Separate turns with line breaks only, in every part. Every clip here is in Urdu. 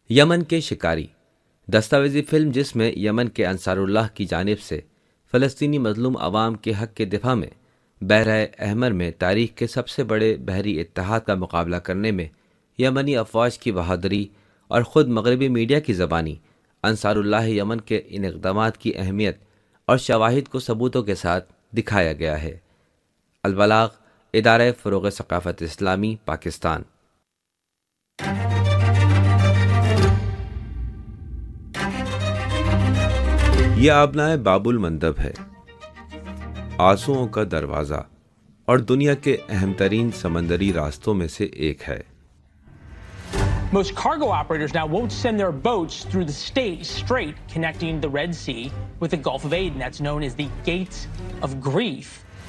یمن کے شکاری دستاویزی فلم جس میں یمن کے انصار اللہ کی جانب سے فلسطینی مظلوم عوام کے حق کے دفاع میں بحیرہ احمر میں تاریخ کے سب سے بڑے بحری اتحاد کا مقابلہ کرنے میں یمنی افواج کی بہادری اور خود مغربی میڈیا کی زبانی انصار اللہ یمن کے ان اقدامات کی اہمیت اور شواہد کو ثبوتوں کے ساتھ دکھایا گیا ہے۔ البلاغ، ادارہ فروغ ثقافت اسلامی، پاکستان۔ یہ آبنائے باب المندب ہے، آنسوؤں کا دروازہ اور دنیا کے اہم ترین سمندری راستوں میں سے ایک ہے۔
Most cargo operators now won't send their boats through the strait connecting the Red Sea with the Gulf of Aden. That's known as the Gates of Grief.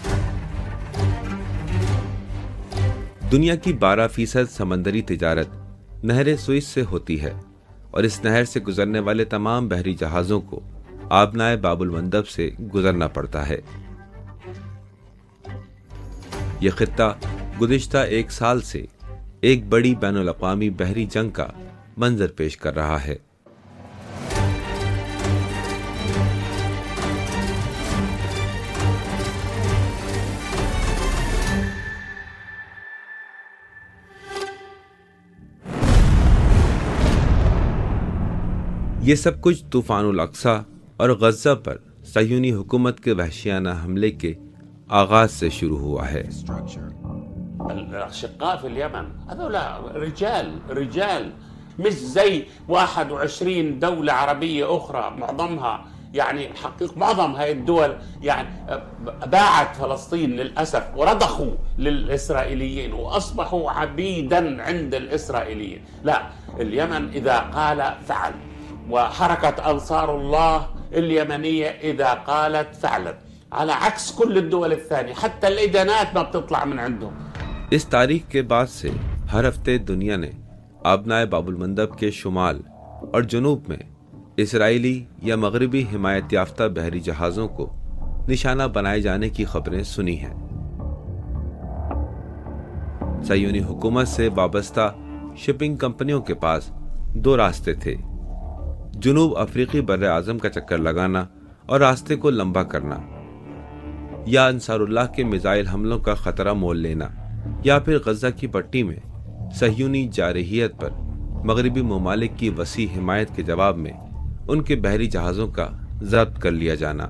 دنیا کی 12% سمندری تجارت نہر سوئس سے ہوتی ہے اور اس نہر سے گزرنے والے تمام بحری جہازوں کو آبنائے باب المندب سے گزرنا پڑتا ہے۔ یہ خطہ گزشتہ 1 سال سے ایک بڑی بین الاقوامی بحری جنگ کا منظر پیش کر رہا ہے۔ یہ سب کچھ طوفان الاقصی اور غزہ پر صہیونی حکومت کے وحشیانہ حملے کے آغاز سے شروع ہوا ہے۔
الأشقاء في اليمن هذول رجال مش زي 21 دولة عربية أخرى معظمها يعني حقيقة معظم هاي الدول يعني باعت فلسطين للأسف ورضخوا للإسرائيليين وأصبحوا عبيدا عند الإسرائيليين. لا، اليمن إذا قال فعل، وحركة أنصار الله اليمنية إذا قالت فعلت، على عكس كل الدول الثانية حتى الإدانات ما بتطلع من عندهم۔
اس تاریخ کے بعد سے ہر ہفتے دنیا نے آبنائے باب المندب کے شمال اور جنوب میں اسرائیلی یا مغربی حمایت یافتہ بحری جہازوں کو نشانہ بنائے جانے کی خبریں سنی ہیں۔ صہیونی حکومت سے وابستہ شپنگ کمپنیوں کے پاس 2 راستے تھے: جنوب افریقی بر اعظم کا چکر لگانا اور راستے کو لمبا کرنا، یا انصار اللہ کے میزائل حملوں کا خطرہ مول لینا، یا پھر غزہ کی پٹی میں صہیونی جارحیت پر مغربی ممالک کی وسیع حمایت کے جواب میں ان کے بحری جہازوں کا ضبط کر لیا جانا۔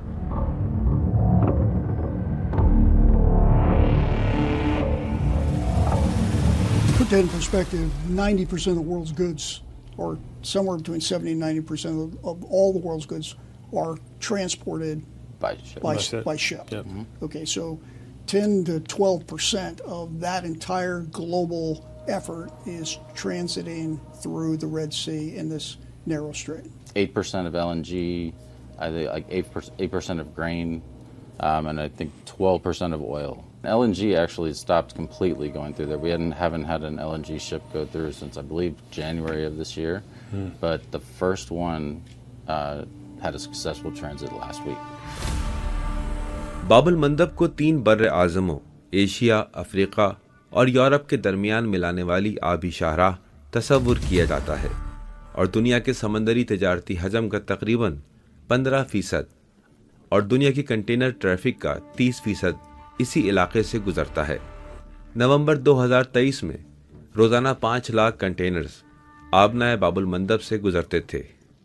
Put that in perspective, 90% of the world's goods, or somewhere between 70 and 90% of all the world's goods are transported by ship.
Yep.
Okay, so 10 to 12% of that entire global effort is transiting through the Red Sea in this narrow strait.
8% of LNG, I think like 8% of grain, and I think 12% of oil. LNG actually stopped completely going through there. We haven't had an LNG ship go through since I believe January of this year, but the first one had a successful transit last week.
باب المندب کو 3 بر اعظموں ایشیا، افریقہ اور یورپ کے درمیان ملانے والی آبی شاہراہ تصور کیا جاتا ہے اور دنیا کے سمندری تجارتی حجم کا تقریباً 15% اور دنیا کی کنٹینر ٹریفک کا 30% اسی علاقے سے گزرتا ہے۔ نومبر 2023 میں روزانہ 5 لاکھ کنٹینرز آبنائے باب المندب سے گزرتے تھے۔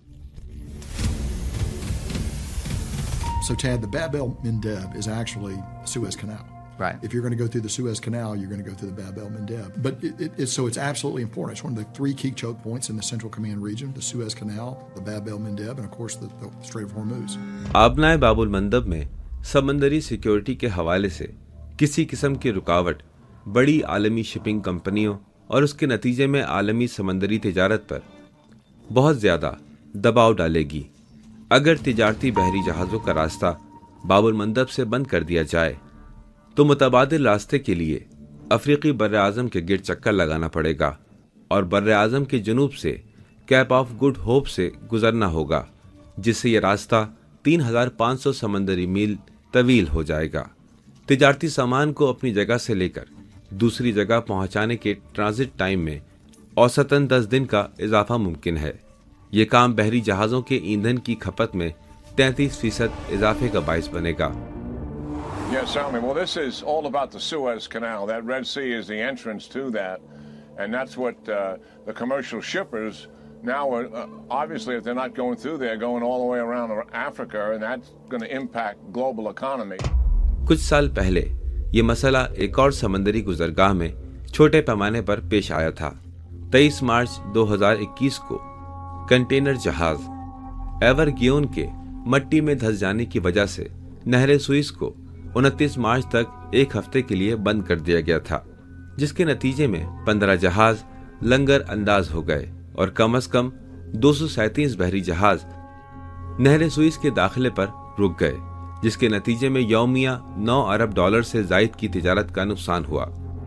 So Tad, the Bab el-Mandeb is actually Suez Canal.
Right.
If you're going to go through the Suez Canal, you're going to go through the Bab el-Mandeb. But it's absolutely important. It's one of the 3 key choke points in the Central Command region: the Suez Canal, the Bab el-Mandeb, and of course the Strait of Hormuz.
آبنائے باب المندب میں سمندری سیکیورٹی کے حوالے سے کسی قسم کی رکاوٹ بڑی عالمی شپنگ کمپنیوں اور اس کے نتیجے میں عالمی سمندری تجارت پر بہت زیادہ دباؤ ڈالے گی۔ اگر تجارتی بحری جہازوں کا راستہ باب المندب سے بند کر دیا جائے تو متبادل راستے کے لیے افریقی بر اعظم کے گرد چکر لگانا پڑے گا اور بر اعظم کے جنوب سے کیپ آف گڈ ہوپ سے گزرنا ہوگا، جس سے یہ راستہ 3500 سمندری میل طویل ہو جائے گا۔ تجارتی سامان کو اپنی جگہ سے لے کر دوسری جگہ پہنچانے کے ٹرانزٹ ٹائم میں औसतन 10 दिन का इजाफा मुमकिन है। ये काम बहरी जहाज़ों के ईंधन की खपत में 33% इजाफे का बाइस बनेगा।
Yes, certainly. Well, this is all about the Suez Canal. That Red Sea is the entrance to that, and that's what the commercial shippers now are, obviously, if they're not going through there, going all the way around Africa, and that's going to impact global economy.
कुछ साल पहले ये मसला एक और समंदरी गुजरगाह में छोटे पैमाने पर पेश आया था। 23 मार्च 2021 को कंटेनर जहाज एवर गियोन के मट्टी में धंस जाने की वजह से नहर सुइस को 29 मार्च तक एक हफ्ते के लिए बंद कर दिया गया था, जिसके नतीजे में 15 जहाज लंगर अंदाज हो गए और कम से कम 237 बहरी जहाज नहर सुइस के दाखिले पर रुक गए, जिसके नतीजे में यौमिया $9 अरब से जायद की तिजारत का नुकसान हुआ।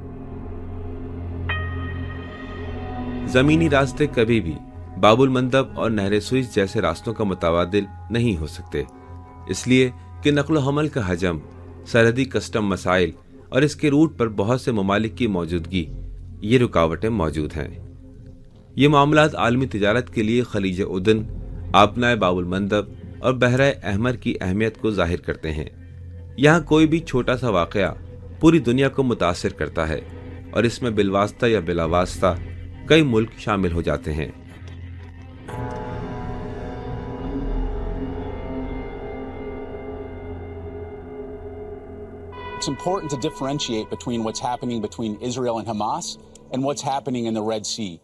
जमीनी रास्ते कभी भी बाबुल मंदब और नहर सुइस जैसे रास्तों का मुतावादिल नहीं हो सकते, इसलिए कि नक्ल हमल का हजम, सरहदी कस्टम मसाइल और इसके रूट पर बहुत से ममालिक की मौजूदगी, ये रुकावटें मौजूद हैं। ये मामलात आलमी तिजारत के लिए खलीज उदन, आबनाए बाबुल मंदब और बहरा अहमर की अहमियत को जाहिर करते हैं। यहाँ कोई भी छोटा सा वाक़या पूरी दुनिया को मुतासिर करता है और इसमें बिलवास्ता या बिलावास्ता कई मुल्क शामिल हो जाते हैं।
It's important to differentiate between what's happening between Israel and Hamas and what's happening in the Red Sea.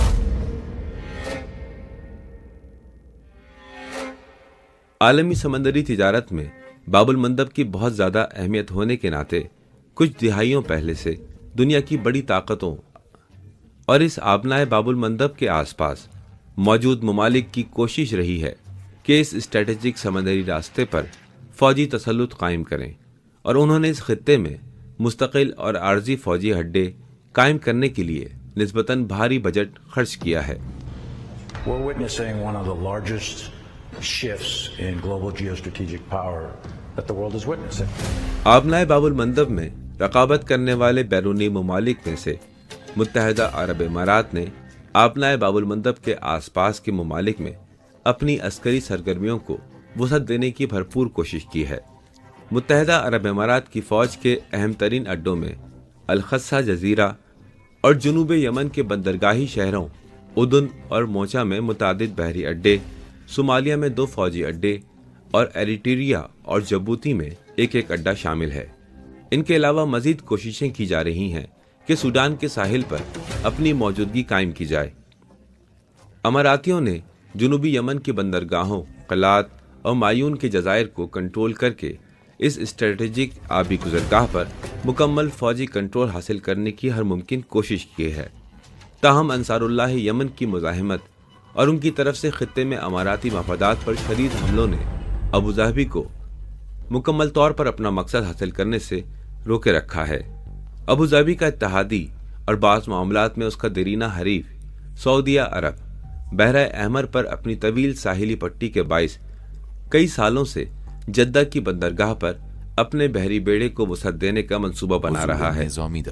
आलमी समंदरी तिजारत में बाबुल मंदब की बहुत ज्यादा अहमियत होने के नाते कुछ दिहाइयों पहले से दुनिया की बड़ी ताकतों और इस आबनाए बाबुल मंदब के आसपास मौजूद ममालिक की कोशिश रही है कि इस स्ट्रेटेजिक समंदरी रास्ते पर फौजी तसल्लुत कायम करें, और उन्होंने इस खित्ते में मुस्तकिल और आर्जी फौजी अड्डे कायम करने के लिए निस्बतन भारी बजट खर्च किया है।
We're witnessing one of the largest shifts in global geostrategic power that the world is witnessing.
आबनाए बाबुल मंदब में रकाबत करने वाले बैरूनी ममालिक में से मुत्तहिदा अरब इमारात ने आबनाए बाबुल मंदब के आसपास के ममालिक में अपनी अस्करी सरगर्मियों को वसअत देने की भरपूर कोशिश की है। मुत्तहिदा अरब इमारात की फौज के अहम तरीन अड्डों में अल-खस्सा जजीरा और जुनूब यमन के बंदरगाही शहरों उदन और मोचा में मुतादिद बहरी अड्डे, सोमालिया में 2 फौजी अड्डे और एरिट्रिया और जबूती में एक अड्डा शामिल है। इनके अलावा मजीद कोशिशें की जा रही हैं कि सूडान के साहिल पर अपनी मौजूदगी कायम की जाए। अमारातियों ने जुनूबी यमन के बंदरगाहों, कलात और मायून के जजायर को कंट्रोल करके इस स्ट्रेटेजिक आबी गुजरगाह पर मुकम्मल फौजी कंट्रोल हासिल करने की हर मुमकिन कोशिश की है। ताहम अंसारुल्लाह यमन की मुजाहिमत और उनकी तरफ से खित्ते में अमाराती मफादात पर शदीद हमलों ने अबू धाबी को मुकम्मल तौर पर अपना मकसद हासिल करने से रोके रखा है। अबू धाबी का इत्तेहादी और बाज़ मामलात में उसका देरीना हरीफ सऊदी अरब बहरा अहमर पर अपनी तवील साहिली पट्टी के बाइस कई सालों से जद्दा की बंदरगाह पर अपने बहरी बेड़े को वसअत देने का मंसूबा बना रहा है।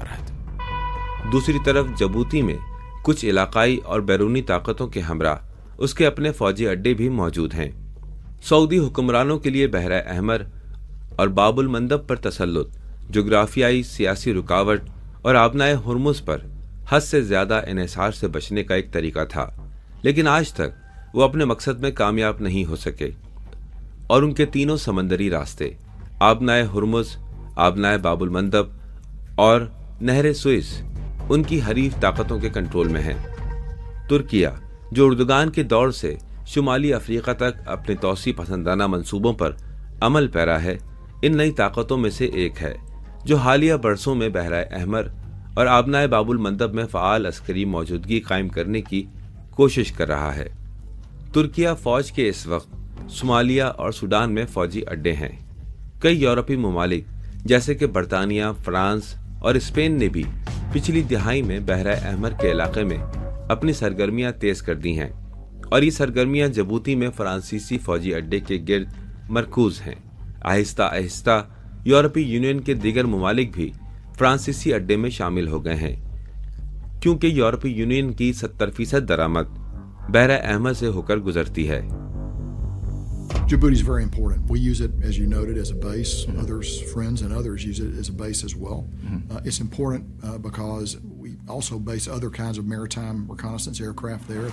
दूसरी तरफ जबूती में कुछ इलाकाई और बैरूनी ताकतों के हमरा उसके अपने फौजी अड्डे भी मौजूद हैं। सऊदी हुक्मरानों के लिए बहरा अहमर और बाबुल मंदब पर तसल्लुत जोग्राफियाई सियासी रुकावट और आबनाए हुर्मुज पर हद से ज्यादा इन्हिसार से बचने का एक तरीका था, लेकिन आज तक वो अपने मकसद में कामयाब नहीं हो सके और उनके तीनों समंदरी रास्ते आबनाए हुर्मुज, आबनाए बाबुल मंदब और नहर सुइस उनकी हरीफ ताकतों के कंट्रोल में है। तुर्किया, जो उर्दुगान के दौर से शुमाली अफ्रीका तक अपने तौसी पसंदाना मंसूबों पर अमल पैरा है, इन नई ताकतों में से एक है जो हालिया बरसों में बहरा अहमर और आबनाए बाबुल मंदब में फ़आल अस्करी मौजूदगी कायम करने की कोशिश कर रहा है। तुर्किया फौज के इस वक्त सोमालिया और सूडान में फौजी अड्डे हैं। कई यूरोपीय ममालिक जैसे कि बरतानिया, फ्रांस और स्पेन ने भी पिछली दिहाई में बहरा अहमर के इलाके में अपनी सरगर्मियां तेज कर दी हैं और ये सरगर्मियां जबूती में फ्रांसीसी फौजी अड्डे के गिर्द मरकूज हैं। आहिस्ता आहिस्ता यूरोपीय यूनियन के दीगर ममालिक भी फ्रांसीसी अड्डे में शामिल हो गए हैं। کیونکہ یورپی یونین کی 70% درآمد بحیرہ احمر سے ہو کر گزرتی ہے۔
Djibouti is very important. We use it, as you noted, as a base. Others, friends and others use it as a base as well. It's important because we also base other kinds of maritime reconnaissance aircraft there.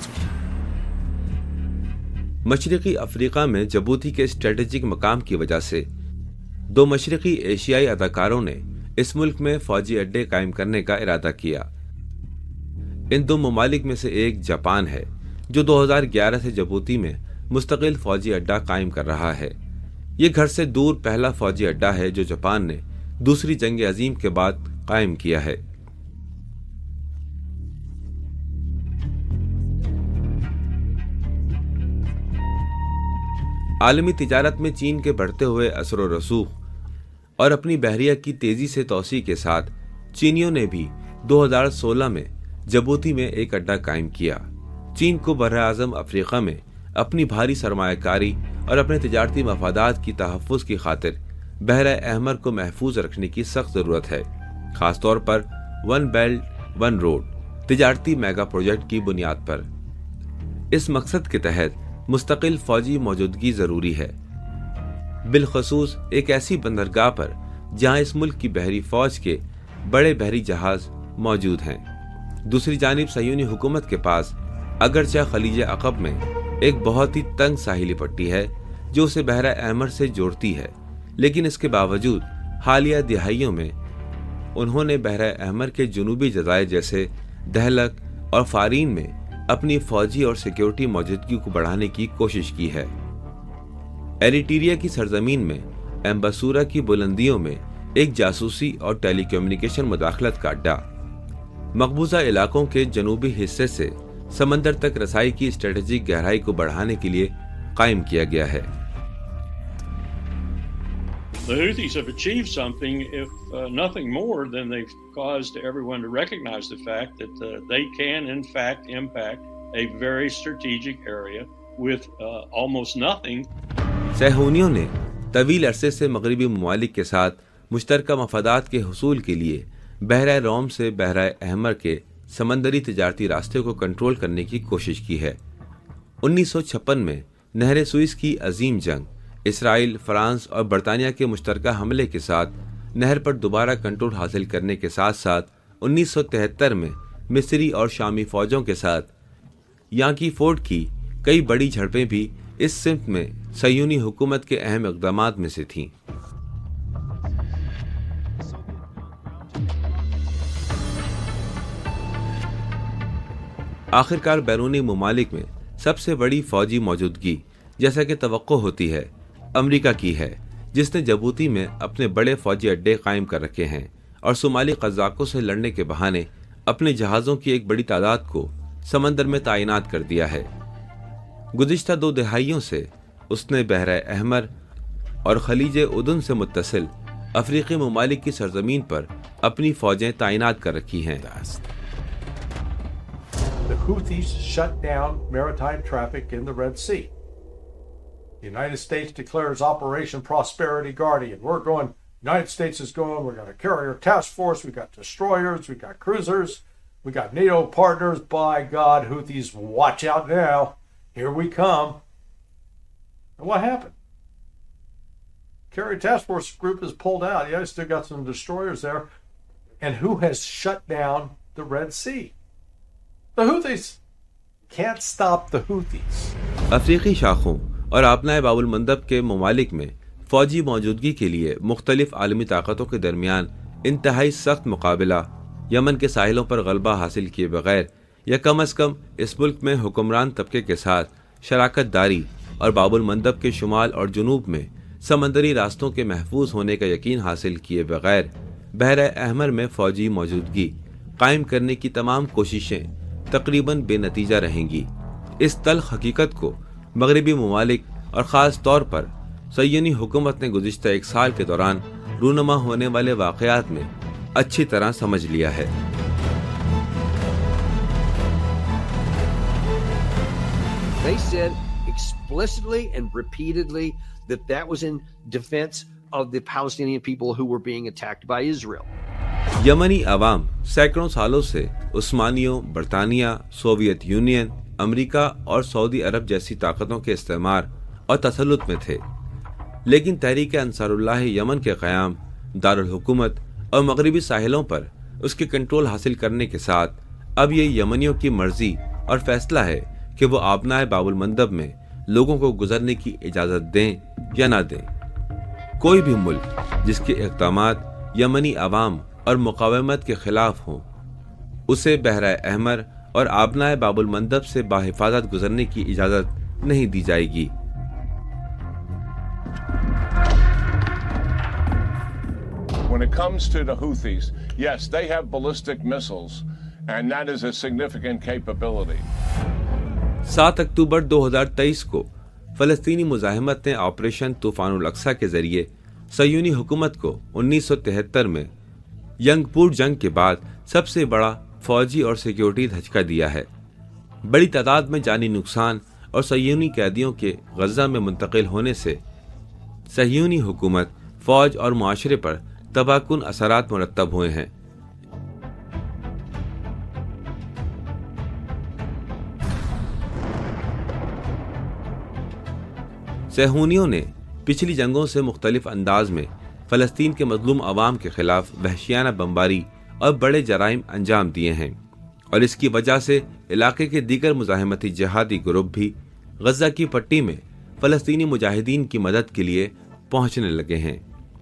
مشرقی افریقہ میں جبوتی کے اسٹریٹجک مقام کی وجہ سے 2 مشرقی ایشیائی اداکاروں نے اس ملک میں فوجی اڈے قائم کرنے کا ارادہ کیا۔ ان 2 ممالک میں سے ایک جاپان ہے، جو 2011 سے جبوتی میں مستقل فوجی اڈا قائم کر رہا ہے۔ یہ گھر سے دور پہلا فوجی اڈا ہے جو جاپان نے دوسری جنگ عظیم کے بعد قائم کیا ہے۔ عالمی تجارت میں چین کے بڑھتے ہوئے اثر و رسوخ اور اپنی بحریہ کی تیزی سے توسیع کے ساتھ چینیوں نے بھی 2016 میں جبوتی میں ایک اڈا قائم کیا۔ چین کو براعظم افریقہ میں اپنی بھاری سرمایہ کاری اور اپنے تجارتی مفادات کی تحفظ کی خاطر بحیرہ احمر کو محفوظ رکھنے کی سخت ضرورت ہے، خاص طور پر ون بیلٹ ون روڈ تجارتی میگا پروجیکٹ کی بنیاد پر۔ اس مقصد کے تحت مستقل فوجی موجودگی ضروری ہے، بالخصوص ایک ایسی بندرگاہ پر جہاں اس ملک کی بحری فوج کے بڑے بحری جہاز موجود ہیں۔ دوسری جانب صہیونی حکومت کے پاس اگرچہ خلیج عقب میں ایک بہت ہی تنگ ساحلی پٹی ہے جو اسے بحیرہ احمر سے جوڑتی ہے، لیکن اس کے باوجود حالیہ دہائیوں میں انہوں نے بحیرہ احمر کے جنوبی جزائر جیسے دہلک اور فارین میں اپنی فوجی اور سیکیورٹی موجودگی کو بڑھانے کی کوشش کی ہے۔ ایریٹیریا کی سرزمین میں ایمباسورا کی بلندیوں میں ایک جاسوسی اور ٹیلی کمیونیکیشن مداخلت کا اڈا مقبوضہ علاقوں کے جنوبی حصے سے سمندر تک رسائی کی اسٹریٹجک گہرائی کو بڑھانے کے لیے قائم کیا گیا ہے۔
The Houthis have achieved something, if nothing more than they've caused everyone to recognize the fact that they can, in fact, impact a very strategic area with almost nothing.
صہیونیوں نے طویل عرصے سے مغربی ممالک کے ساتھ مشترکہ مفادات کے حصول کے لیے بحیرہ روم سے بحیرہ احمر کے سمندری تجارتی راستے کو کنٹرول کرنے کی کوشش کی ہے۔ 1956 میں نہر سوئس کی عظیم جنگ اسرائیل، فرانس اور برطانیہ کے مشترکہ حملے کے ساتھ نہر پر دوبارہ کنٹرول حاصل کرنے کے ساتھ ساتھ 1973 میں مصری اور شامی فوجوں کے ساتھ یانکی فورٹ کی کئی بڑی جھڑپیں بھی اس سمت میں صہیونی حکومت کے اہم اقدامات میں سے تھیں۔ آخرکار بیرونی ممالک میں سب سے بڑی فوجی موجودگی جیسا کہ توقع ہوتی ہے امریکہ کی ہے، جس نے جبوتی میں اپنے بڑے فوجی اڈے قائم کر رکھے ہیں اور صومالی قزاقوں سے لڑنے کے بہانے اپنے جہازوں کی ایک بڑی تعداد کو سمندر میں تعینات کر دیا ہے۔ گزشتہ 2 دہائیوں سے اس نے بحیرہ احمر اور خلیج اردن سے متصل افریقی ممالک کی سرزمین پر اپنی فوجیں تعینات کر رکھی ہیں۔
The Houthis shut down maritime traffic in the Red Sea. The United States declares Operation Prosperity Guardian. United States is going, we're going to carry our task force, we got destroyers, we got cruisers, we got NATO partners. By God, Houthis, watch out now. Here we come. And what happened? Carrier task force group is pulled out. Yeah, still got some destroyers there. And who has shut down the Red Sea? The Houthis. Can't stop the Houthis.
افریقی شاخوں اور آبنائے باب المندب کے ممالک میں فوجی موجودگی کے لیے مختلف عالمی طاقتوں کے درمیان انتہائی سخت مقابلہ یمن کے ساحلوں پر غلبہ حاصل کیے بغیر یا کم از کم اس ملک میں حکمران طبقے کے ساتھ شراکت داری اور باب المندب کے شمال اور جنوب میں سمندری راستوں کے محفوظ ہونے کا یقین حاصل کیے بغیر بحیرہ احمر میں فوجی موجودگی قائم کرنے کی تمام کوششیں تقریباً بے نتیجہ رہیں گی۔ اس تلخ حقیقت کو مغربی ممالک اور خاص طور پر صہیونی حکومت نے گزشتہ 1 سال کے دوران رونما ہونے والے واقعات میں اچھی طرح سمجھ لیا ہے۔
They said explicitly and repeatedly that was in defense of the Palestinian people who were being attacked by Israel.
یمنی عوام سینکڑوں سالوں سے عثمانیوں، برطانیہ، سوویت یونین، امریکہ اور سعودی عرب جیسی طاقتوں کے استعمار اور تسلط میں تھے، لیکن تحریک انصار اللہ یمن کے قیام، دارالحکومت اور مغربی ساحلوں پر اس کے کنٹرول حاصل کرنے کے ساتھ اب یہ یمنیوں کی مرضی اور فیصلہ ہے کہ وہ آبنائے باب المندب میں لوگوں کو گزرنے کی اجازت دیں یا نہ دیں۔ کوئی بھی ملک جس کے اقدامات یمنی عوام اور مقاومت کے خلاف ہوں، اسے بحرہ احمر اور آبنائے باب المندب سے باحفاظت گزرنے کی اجازت نہیں دی جائے گی۔
When it comes to the Houthis, yes, they have ballistic missiles, and that is a significant capability.
7 اکتوبر 2023 کو فلسطینی مزاحمت نے آپریشن طوفان الاقصی کے ذریعے صہیونی حکومت کو 1973 میں ینگ پور جنگ کے بعد سب سے بڑا فوجی اور سیکیورٹی دھچکا دیا ہے۔ بڑی تعداد میں جانی نقصان اور صہیونی قیدیوں کے غزہ میں منتقل ہونے سے صہیونی حکومت، فوج اور معاشرے پر تباہ کن اثرات مرتب ہوئے ہیں۔ صہیونیوں نے پچھلی جنگوں سے مختلف انداز میں فلسطین کے مظلوم عوام کے خلاف وحشیانہ بمباری اور بڑے جرائم انجام دیے ہیں، اور اس کی وجہ سے علاقے کے دیگر مزاحمتی جہادی گروپ بھی غزہ کی پٹی میں فلسطینی مجاہدین کی مدد کے لیے پہنچنے لگے ہیں۔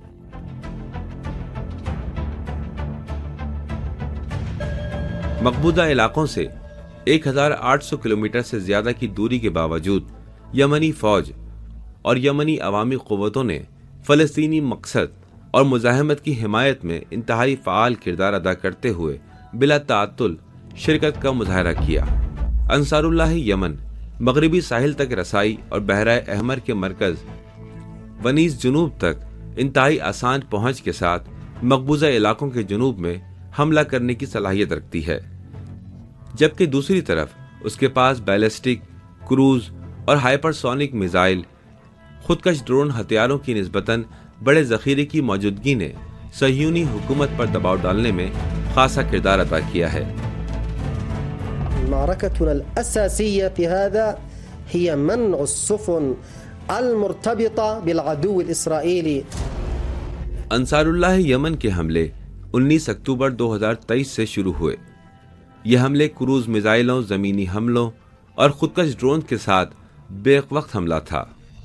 مقبوضہ علاقوں سے 1800 کلومیٹر سے زیادہ کی دوری کے باوجود یمنی فوج اور یمنی عوامی قوتوں نے فلسطینی مقصد اور مزاحمت کی حمایت میں انتہائی فعال کردار ادا کرتے ہوئے بلا تعطل شرکت کا مظاہرہ کیا۔ انصار اللہ یمن مغربی ساحل تک رسائی اور بحرہ احمر کے مرکز ونیز جنوب تک انتہائی آسان پہنچ کے ساتھ مقبوضہ علاقوں کے جنوب میں حملہ کرنے کی صلاحیت رکھتی ہے، جبکہ دوسری طرف اس کے پاس بیلسٹک، کروز اور ہائپر سونک میزائل، خودکش ڈرون ہتھیاروں کی نسبتاً بڑے ذخیرے کی موجودگی نے صہیونی حکومت پر دباؤ ڈالنے میں خاصا کردار ادا کیا ہے۔
معركتنا الأساسية في هذا هي منع السفن المرتبطة بالعدو الإسرائيلي۔
انصار اللہ یمن کے حملے 19 اکتوبر 2023 سے شروع ہوئے۔ یہ حملے کروز میزائلوں، زمینی حملوں اور خودکش ڈرون کے ساتھ بے وقت حملہ تھا۔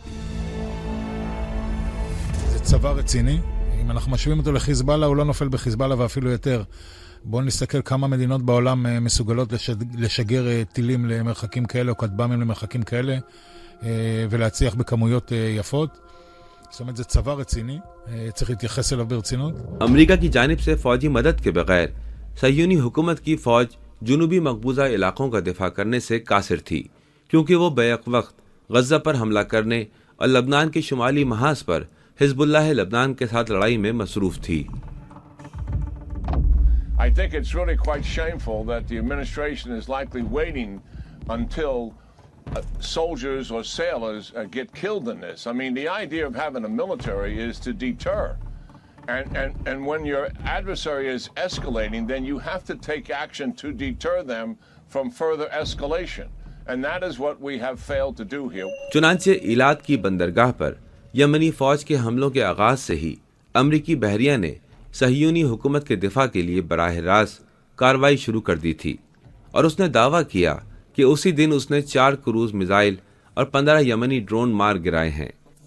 זה צבא רציני. אם אנחנו משווים אותו לחיזבאללה, הוא לא נופל בחיזבאללה ואפילו יותר. בואו נסתכל כמה מדינות בעולם מסוגלות לשגר טילים למרחקים כאלה או כטב"מים למרחקים כאלה ולהצליח בכמויות יפות. זאת אומרת, זה צבא רציני, צריך להתייחס אליו ברצינות.
امریکہ کی جانب سے فوجی مدد کے بغیر صہیونی حکومت کی فوج جنوبی مقبوضہ علاقوں کا دفاع کرنے سے قاصر تھی، کیونکہ وہ بیک وقت غزہ پر حملہ کرنے اور لبنان کے شمالی محاذ پر حزب اللہ لبنان کے ساتھ لڑائی میں مصروف تھی۔
I think it's really quite shameful that the administration is likely waiting until soldiers or sailors get killed in this. I mean, the idea of having a military is to deter. And when your adversary is escalating, then you have to take action to deter them from further escalation. And that is what we have failed to do here.
چنانچہ ایلات کی بندرگاہ پر یمنی فوج کے حملوں کے آغاز سے ہی امریکی بحریہ نے صہیونی حکومت کے دفاع کے لیے براہ راست کارروائی شروع کر دی تھی، اور اس نے دعویٰ کیا کہ اسی دن اس نے 4 کروز میزائل اور 15 یمنی ڈرون مار گرائے ہیں۔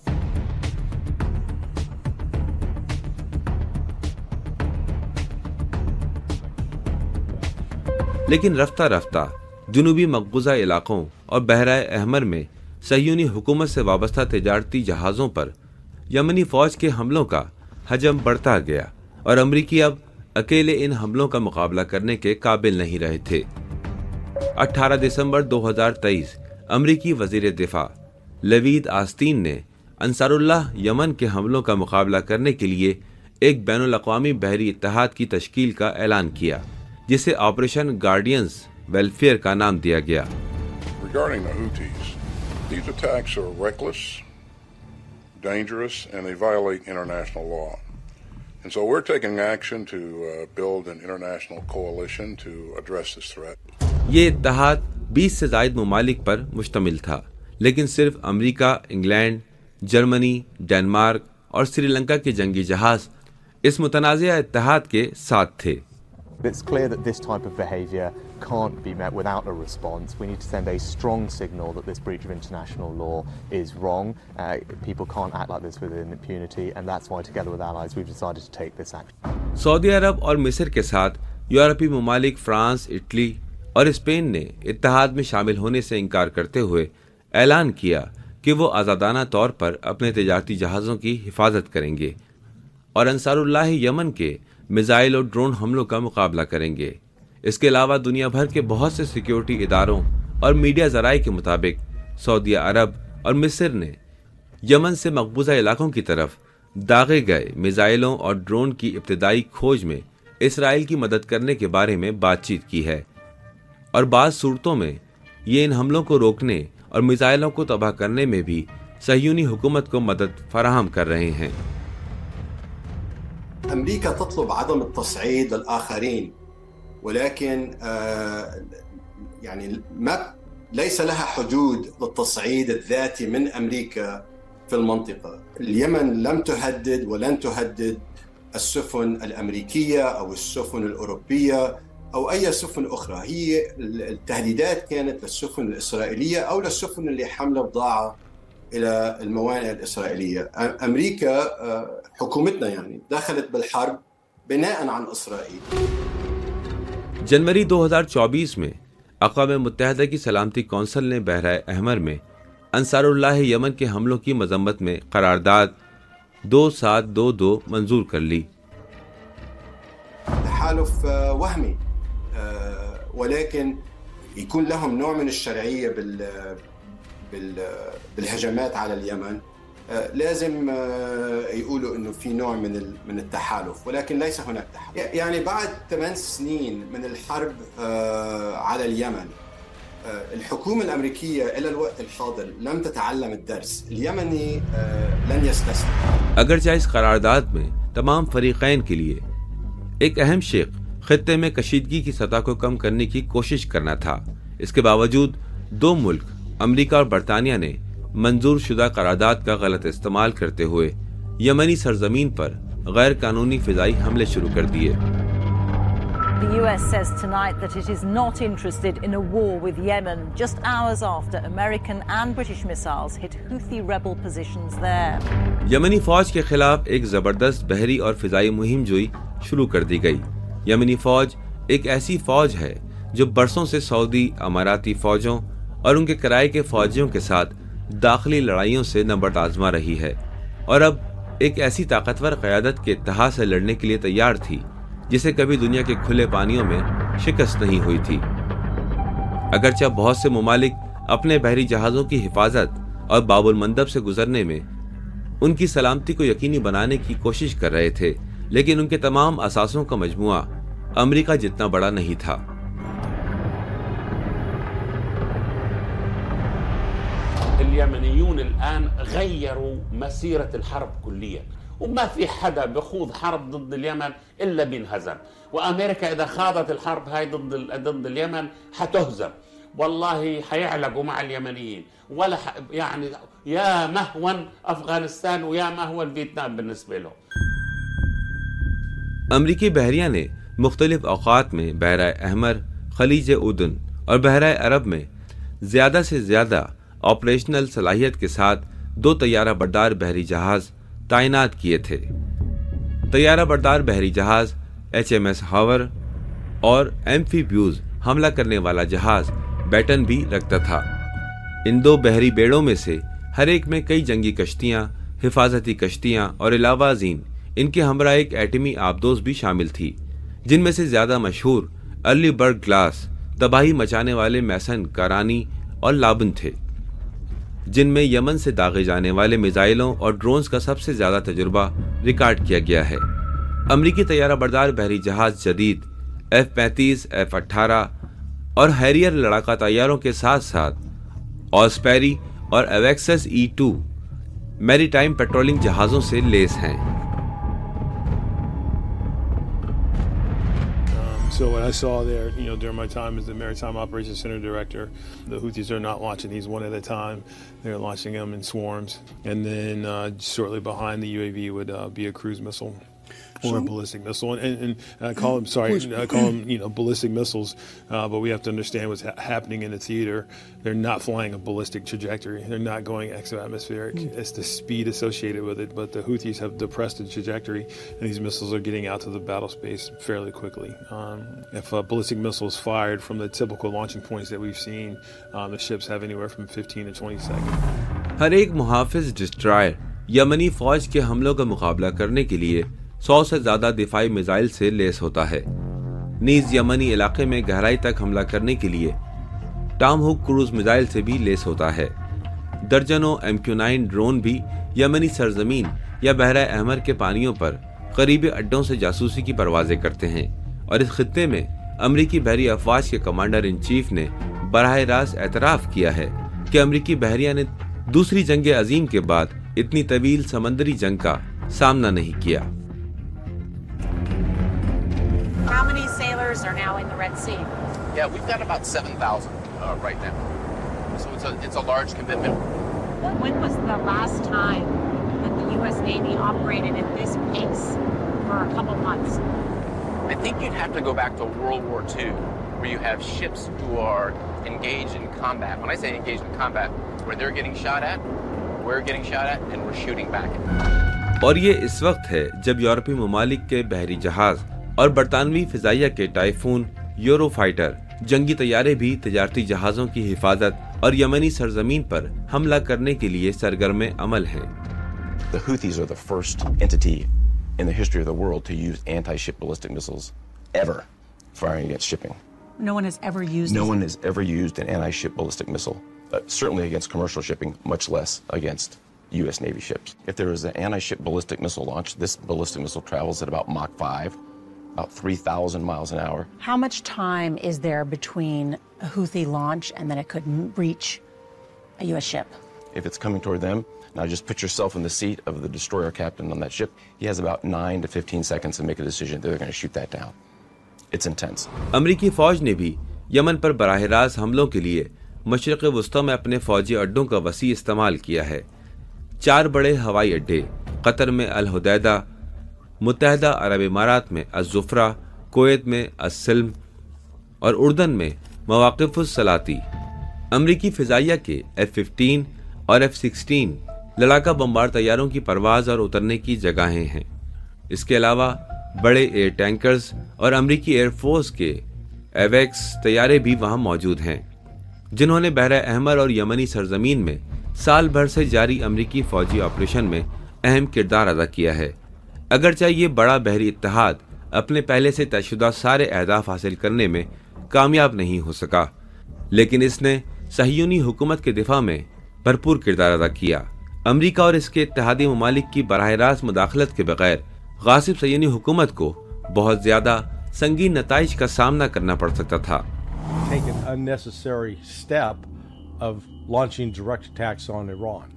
لیکن رفتہ رفتہ جنوبی مقبوضہ علاقوں اور بحرہ احمر میں صہیونی حکومت سے وابستہ تجارتی جہازوں پر یمنی فوج کے حملوں کا حجم بڑھتا گیا، اور امریکی اب اکیلے ان حملوں کا مقابلہ کرنے کے قابل نہیں رہے تھے۔ 18 دسمبر 2023 امریکی وزیر دفاع لیوید آسٹین نے انصار اللہ یمن کے حملوں کا مقابلہ کرنے کے لیے ایک بین الاقوامی بحری اتحاد کی تشکیل کا اعلان کیا، جسے آپریشن گارڈینز ویلفیئر کا نام دیا گیا۔
Regarding the Houthis, these attacks are reckless, dangerous, and they violate international law. And so we're taking action to build an international coalition to address this threat.
یہ اتحاد 20 سے زائد ممالک پر مشتمل تھا، لیکن صرف امریکہ، انگلینڈ، جرمنی، ڈنمارک اور سری لنکا کے جنگی جہاز اس متنازعہ اتحاد کے ساتھ تھے۔
It's clear that this type of behaviour can't be met without a response. We need to send a strong signal that this breach of international law is wrong. People can't act like this with impunity, and that's why, together with allies, we've decided to take this action.
سعودی عرب اور مصر کے ساتھ یورپی ممالک فرانس، اٹلی اور اسپین نے اتحاد میں شامل ہونے سے انکار کرتے ہوئے اعلان کیا کہ وہ آزادانہ طور پر اپنے تجارتی جہازوں کی حفاظت کریں گے اور انصار اللہ یمن کے میزائل اور ڈرون حملوں کا مقابلہ کریں گے۔ اس کے علاوہ دنیا بھر کے بہت سے سیکیورٹی اداروں اور میڈیا ذرائع کے مطابق سعودی عرب اور مصر نے یمن سے مقبوضہ علاقوں کی طرف داغے گئے میزائلوں اور ڈرون کی ابتدائی کھوج میں اسرائیل کی مدد کرنے کے بارے میں بات چیت کی ہے، اور بعض صورتوں میں یہ ان حملوں کو روکنے اور میزائلوں کو تباہ کرنے میں بھی صہیونی حکومت کو مدد فراہم کر رہے ہیں۔
أمريكا تطلب عدم التصعيد للآخرين، ولكن يعني ليس لها حدود للتصعيد الذاتي من أمريكا في المنطقة. اليمن لم تهدد ولن تهدد السفن الأمريكية أو السفن الأوروبية أو أي سفن أخرى. هي التهديدات كانت للسفن الإسرائيلية أو للسفن اللي حاملة بضاعة إلى الموانئ الإسرائيلية. أمريكا حکومتنا يعني دخلت بالحرب بناء عن اسرائیل۔
جنوری 2024 میں اقوام متحدہ کی سلامتی کونسل نے بحیرہ احمر میں انصار اللہ یمن کے حملوں کی مذمت میں قرارداد 2722 منظور کر لی۔
تحالف وهمي ولكن يكون لهم نوع من الشرعية بالهجمات على اليمن. لازم يقولوا انه في نوع من التحالف، ولكن ليس هناك تحالف. يعني بعد 8 سنين من الحرب على اليمن، الحكومة الأمريكية إلى الوقت الحاضر لم تتعلم الدرس. اليمني لن يستسلم۔
اگرچہ اس قرارداد میں تمام فریقین کے لیے ایک اہم شق خطے میں کشیدگی کی سطح کو کم کرنے کی کوشش کرنا تھا، اس کے باوجود دو ملک امریکہ اور برطانیہ نے منظور شدہ قرارداد کا غلط استعمال کرتے ہوئے یمنی سرزمین پر غیر قانونی فضائی حملے شروع کر دیے۔
The US says tonight that it is not interested in a war with Yemen, just hours after American and British missiles hit Houthi rebel positions there.
یمنی فوج کے خلاف ایک زبردست بحری اور فضائی مہم جوئی شروع کر دی گئی۔ یمنی فوج ایک ایسی فوج ہے جو برسوں سے سعودی اماراتی فوجوں اور ان کے کرائے کے فوجیوں کے ساتھ داخلی لڑائیوں سے نبرد آزما رہی ہے، اور اب ایک ایسی طاقتور قیادت کے اتحاد سے لڑنے کے لیے تیار تھی جسے کبھی دنیا کے کھلے پانیوں میں شکست نہیں ہوئی تھی۔ اگرچہ بہت سے ممالک اپنے بحری جہازوں کی حفاظت اور باب المندب سے گزرنے میں ان کی سلامتی کو یقینی بنانے کی کوشش کر رہے تھے، لیکن ان کے تمام اثاثوں کا مجموعہ امریکہ جتنا بڑا نہیں تھا۔
اليمنيون الآن غيروا مسيرة الحرب كليا، وما في حدا بخوض حرب ضد اليمن إلا بينهزم، وأمريكا إذا خاضت الحرب هاي ضد اليمن حتهزم، والله حيعلقوا مع اليمنيين، ولا يعني يا مهون أفغانستان ويا مهون فيتنام بالنسبة له۔
امریکی بحریہ نے مختلف اوقات میں بحیرہ احمر، خلیج اردن اور بحیرہ عرب میں زیادہ سے زیادہ آپریشنل صلاحیت کے ساتھ 2 طیارہ بردار بحری جہاز تعینات کیے تھے۔ طیارہ بردار بحری جہاز HMS ہاور اور ایمفیبیوز حملہ کرنے والا جہاز بیٹن بھی رکھتا تھا۔ ان 2 بحری بیڑوں میں سے ہر ایک میں کئی جنگی کشتیاں، حفاظتی کشتیاں اور علاوہ ازیں ان کے ہمراہ ایک ایٹمی آبدوز بھی شامل تھی، جن میں سے زیادہ مشہور ارلی برگ گلاس، تباہی مچانے والے میسن کارانی اور لابن تھے، جن میں یمن سے داغے جانے والے میزائلوں اور ڈرونز کا سب سے زیادہ تجربہ ریکارڈ کیا گیا ہے۔ امریکی طیارہ بردار بحری جہاز جدید F-35، F-18 اور ہیریئر لڑاکا طیاروں کے ساتھ ساتھ آسپیری اور ایویکسس E-2 میری ٹائم پیٹرولنگ جہازوں سے لیس ہیں۔
So what I saw there, during my time as the Maritime Operations Center Director, the Houthis are not launching these one at a time. They're launching them in swarms. And then shortly behind the UAV would be a cruise missile or a ballistic missile. And I call them, ballistic missiles. But we have to understand what's happening in the theater. They're not flying a ballistic trajectory. They're not going exo-atmospheric. It's the speed associated with it. But the Houthis have depressed the trajectory, and these missiles are getting out to the battle space fairly quickly. If a ballistic missile is fired from the typical launching points that we've seen, the ships have anywhere from 15 to 20 seconds.
हर एक मुहाफिज डिस्ट्रॉयर यमनी फौज के हमलों का मुकाबला करने के लिए 100 से ज्यादा दिफाई मिसाइल से लेस होता है। नीज यमनी इलाके में गहराई तक हमला करने के लिए टॉमहुक क्रूज मिसाइल से भी लेस होता है। दर्जनों MQ-9 ड्रोन भी यमनी सरजमीन या बहरा अहमर के पानियों पर करीबी अड्डों से जासूसी की परवाजें करते हैं और इस खित्ते में अमरीकी बहरी अफवाज के कमांडर इन चीफ ने बराह रास्त एतराफ किया है कि अमरीकी बहरिया ने दूसरी जंग अजीम के बाद इतनी तवील समंदरी जंग का सामना नहीं किया।
How many sailors are now in the Red Sea?
Yeah, we've got about 7,000 right now. So it's a large commitment.
When was the last time that the U.S. Navy operated at this pace for a couple months?
I think you'd have to go back to World War II, where you have ships who are engaged in combat. When I say engaged in combat, where they're getting shot at, we're getting shot at, and we're shooting back.
और ये इस वक्त है जब यूरोपीय ममालिक के बहरी जहाज और बरतानवी फिजाइया के टाइफून, यूरो फाइटर, जंगी तैयारे भी तजारती जहाजों की हिफाजत और यमनी सरजमीन पर हमला करने के लिए सरगर्म अमल हैं।
The Houthis are the first entity in the history of the world to use anti-ship ballistic missiles ever firing against shipping.
No one has ever used.
No one has ever used an anti-ship ballistic missile, certainly against commercial shipping, much less against U.S. Navy ships. If there is an anti-ship ballistic missile launch, this ballistic missile travels at about Mach 5. About 3,000 miles an hour.
How much time is there between a Houthi launch and then it could reach a U.S. ship?
If it's coming toward them, now just put yourself in the seat of the destroyer captain on that ship. He has about 9 to 15 seconds to make a decision that they're going to shoot that down. It's intense.
अमरीकी फौज ने भी यमन पर बराह रास्त हमलों के लिए मशरिक़ वुस्ता में अपने फौजी अड्डों का वसी इस्तेमाल किया है। 4 बड़े हवाई अड्डे कतर में अल हुदैदा, मुत्तहदा अरब इमारात में अज़-ज़ुफ़रा, कुवैत में अस-सिल्म और उर्दन में मवाक़िफ़ुस सलाती। अमरीकी फ़िज़ाइया के F-15 और F-16 लड़ाका बम्बार तैयारों की परवाज़ और उतरने की जगहें हैं। इसके अलावा बड़े एयर टैंकर्स और अमरीकी एयरफोर्स के एवेक्स तैयारे भी वहां मौजूद हैं, जिन्होंने बहरा अहमर और यमनी सरजमीन में साल भर से जारी अमरीकी फौजी ऑपरेशन में अहम किरदार अदा किया है। अगरचे ये बड़ा बहरी इत्तेहाद अपने पहले से तयशुदा सारे अहदाफ हासिल करने में कामयाब नहीं हो सका, लेकिन इसने सहियूनी हुकूमत के दिफा में भरपूर किरदार अदा किया। अमरीका और इसके इत्तेहादी ममालिक की बराह रास्त मुदाखलत के बगैर गासिब सहियूनी हुकूमत को बहुत ज्यादा संगीन नताइज का सामना करना पड़ सकता था।
Take an unnecessary step of launching direct attacks on Iran.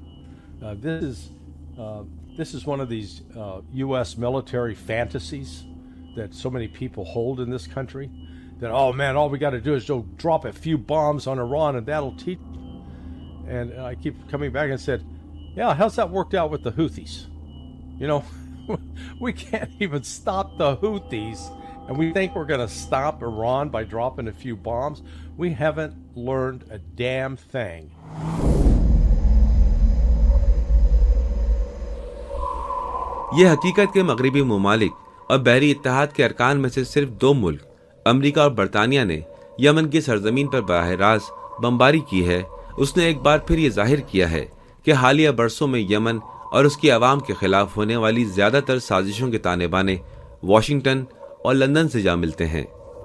This is one of these U.S. military fantasies that so many people hold in this country. That, oh man, all we got to do is go drop a few bombs on Iran and that'll teach. And I keep coming back and said, yeah, how's that worked out with the Houthis? You know, we can't even stop the Houthis, and we think we're going to stop Iran by dropping a few bombs. We haven't learned a damn thing.
ये हकीकत के मगरिबी ममालिक और बहरी इत्तेहाद के अरकान में से सिर्फ 2 मुल्क अमरीका और बरतानिया ने यमन की सरजमीन पर बराह रास्त बमबारी की है, उसने एक बार फिर ये जाहिर किया है कि हालिया बरसों में यमन और उसकी आवाम के खिलाफ होने वाली ज्यादातर साजिशों के ताने बाने वाशिंगटन और लंदन से जा मिलते हैं।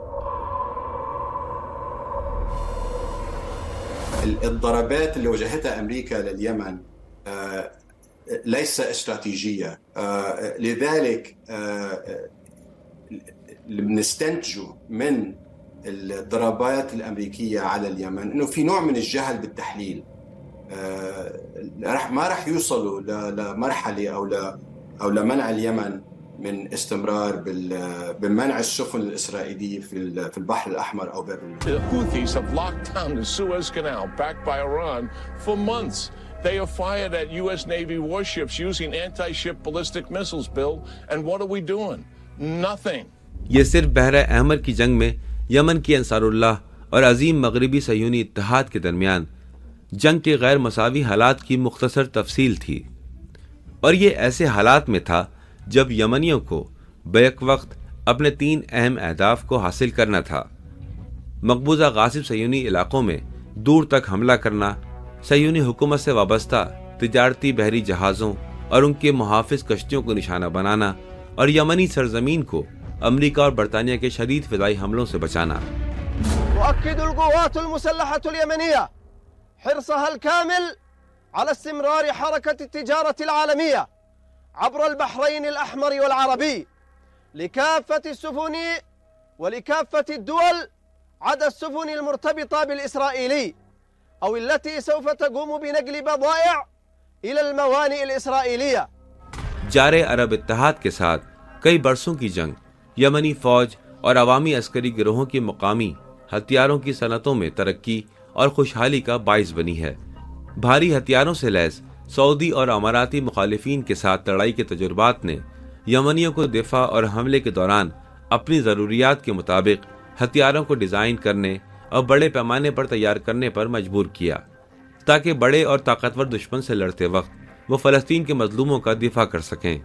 الضربات اللي وجهتها أمريكا لليمن ليس استراتيجية، لذلك اللي بنستنتجه من الضربات الأمريكية على اليمن إنه في نوع من الجهل بالتحليل. ما راح يوصلوا لمرحلة أو لمنع اليمن من استمرار بمنع السفن الإسرائيلية في البحر الأحمر أو بر المحيط.
The Houthis have locked down the Suez Canal, backed by Iran, for months. They have fired at U.S. Navy warships using anti-ship ballistic missiles, Bill. And what are we doing? Nothing.
یہ صرف بحر احمر کی جنگ میں یمن کی انصاراللہ اور عظیم مغربی صہیونی اتحاد کے درمیان جنگ کے غیر مساوی حالات کی مختصر تفصیل تھی، اور یہ ایسے حالات میں تھا جب یمنیوں کو بیک وقت اپنے 3 اہم اہداف کو حاصل کرنا تھا: مقبوضہ غاصب صہیونی علاقوں میں دور تک حملہ کرنا، صہیونی حکومت سے وابستہ تجارتی بحری جہازوں اور ان کے محافظ کشتیوں کو نشانہ بنانا، اور یمنی سرزمین کو امریکہ اور برطانیہ کے شدید فضائی حملوں سے بچانا۔
تؤكد القوات المسلحة اليمنية حرصها الكامل على استمرار حركة التجارة العالمية عبر البحرين الأحمر والعربي لكافة السفن ولكافة الدول عدا السفن المرتبطة بالإسرائيلي أو التي سوف تقوم بنقل بضائع إلى الموانئ الإسرائيلية۔
جارے عرب اتحاد کے ساتھ کئی برسوں کی جنگ یمنی فوج اور عوامی عسکری گروہوں کی مقامی ہتھیاروں کی صنعتوں میں ترقی اور خوشحالی کا باعث بنی ہے۔ بھاری ہتھیاروں سے لیس سعودی اور اماراتی مخالفین کے ساتھ لڑائی کے تجربات نے یمنیوں کو دفاع اور حملے کے دوران اپنی ضروریات کے مطابق ہتھیاروں کو ڈیزائن کرنے اور بڑے پیمانے پر تیار کرنے پر مجبور کیا، تاکہ بڑے اور طاقتور دشمن سے لڑتے وقت وہ فلسطین کے مظلوموں کا دفاع کر سکیں۔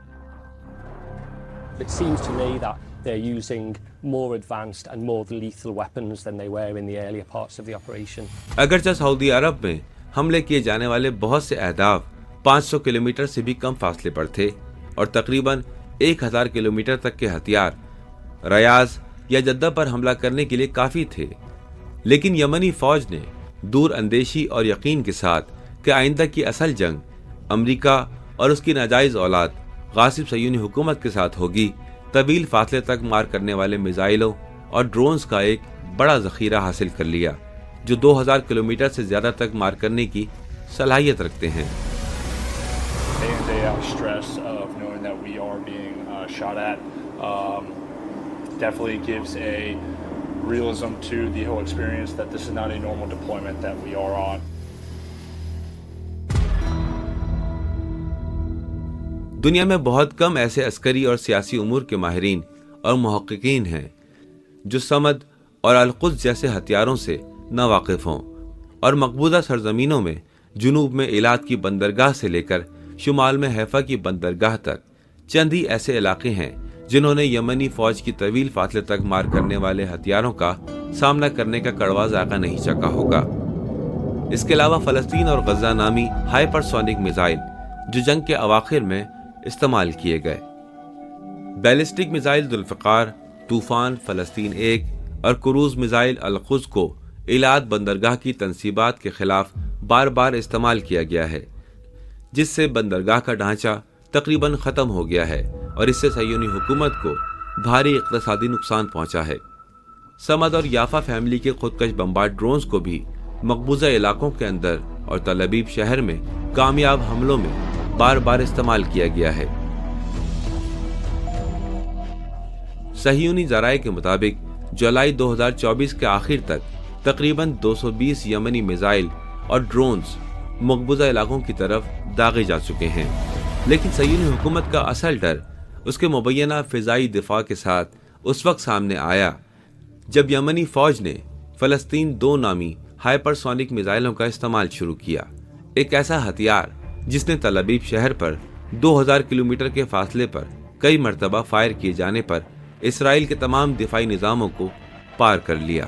It seems to me that they're using more advanced and more lethal weapons than they were in the earlier parts of the operation.
اگرچہ سعودی عرب میں حملے کیے جانے والے بہت سے اہداف 500 کلومیٹر سے بھی کم فاصلے پر تھے اور تقریباً 1000 کلومیٹر تک کے ہتھیار ریاض یا جدہ پر حملہ کرنے کے لیے کافی تھے، لیکن یمنی فوج نے دور اندیشی اور یقین کے ساتھ کہ آئندہ کی اصل جنگ امریکہ اور اس کی ناجائز اولاد غاصب صہیونی حکومت کے ساتھ ہوگی، طویل فاصلے تک مار کرنے والے میزائلوں اور ڈرونز کا ایک بڑا ذخیرہ حاصل کر لیا جو 2000 کلومیٹر سے زیادہ تک مار کرنے کی صلاحیت رکھتے ہیں۔
Definitely gives a realism to the whole experience that this is not a normal deployment that we are on.
دنیا میں بہت کم ایسے عسکری اور سیاسی امور کے ماہرین اور محققین ہیں جو صمد اور القدس جیسے ہتھیاروں سے نہ واقف ہوں، اور مقبوضہ سرزمینوں میں جنوب میں ایلات کی بندرگاہ سے لے کر شمال میں حیفا کی بندرگاہ تک چند ہی ایسے علاقے ہیں جنہوں نے یمنی فوج کی طویل فاصلے تک مار کرنے والے ہتھیاروں کا سامنا کرنے کا کڑوا ذائقہ نہیں چکھا ہوگا۔ اس کے علاوہ فلسطین اور غزہ نامی ہائپر سونک میزائل جو جنگ کے اواخر میں استعمال کیے گئے، بیلسٹک میزائل ذوالفقار، طوفان، فلسطین 1 اور کروز میزائل القدس کو ایلات بندرگاہ کی تنصیبات کے خلاف بار بار استعمال کیا گیا ہے، جس سے بندرگاہ کا ڈھانچہ تقریباً ختم ہو گیا ہے اور اس سے صہیونی حکومت کو بھاری اقتصادی نقصان پہنچا ہے۔ سمد اور یافا فیملی کے خودکش بمبارڈ ڈرونز کو بھی مقبوضہ علاقوں کے اندر اور تل ابیب شہر میں کامیاب حملوں میں بار بار استعمال کیا گیا ہے۔ صہیونی ذرائع کے مطابق جولائی 2024 کے آخر تک تقریباً 220 یمنی میزائل اور ڈرونز مقبوضہ علاقوں کی طرف داغے جا چکے ہیں، لیکن صہیونی حکومت کا اصل ڈر اس کے مبینہ فضائی دفاع کے ساتھ اس وقت سامنے آیا جب یمنی فوج نے فلسطین 2 نامی ہائپر سونک میزائلوں کا استعمال شروع کیا، ایک ایسا ہتھیار جس نے تل ابیب شہر پر 2000 کلومیٹر کے فاصلے پر کئی مرتبہ فائر کیے جانے پر اسرائیل کے تمام دفاعی نظاموں کو پار کر لیا۔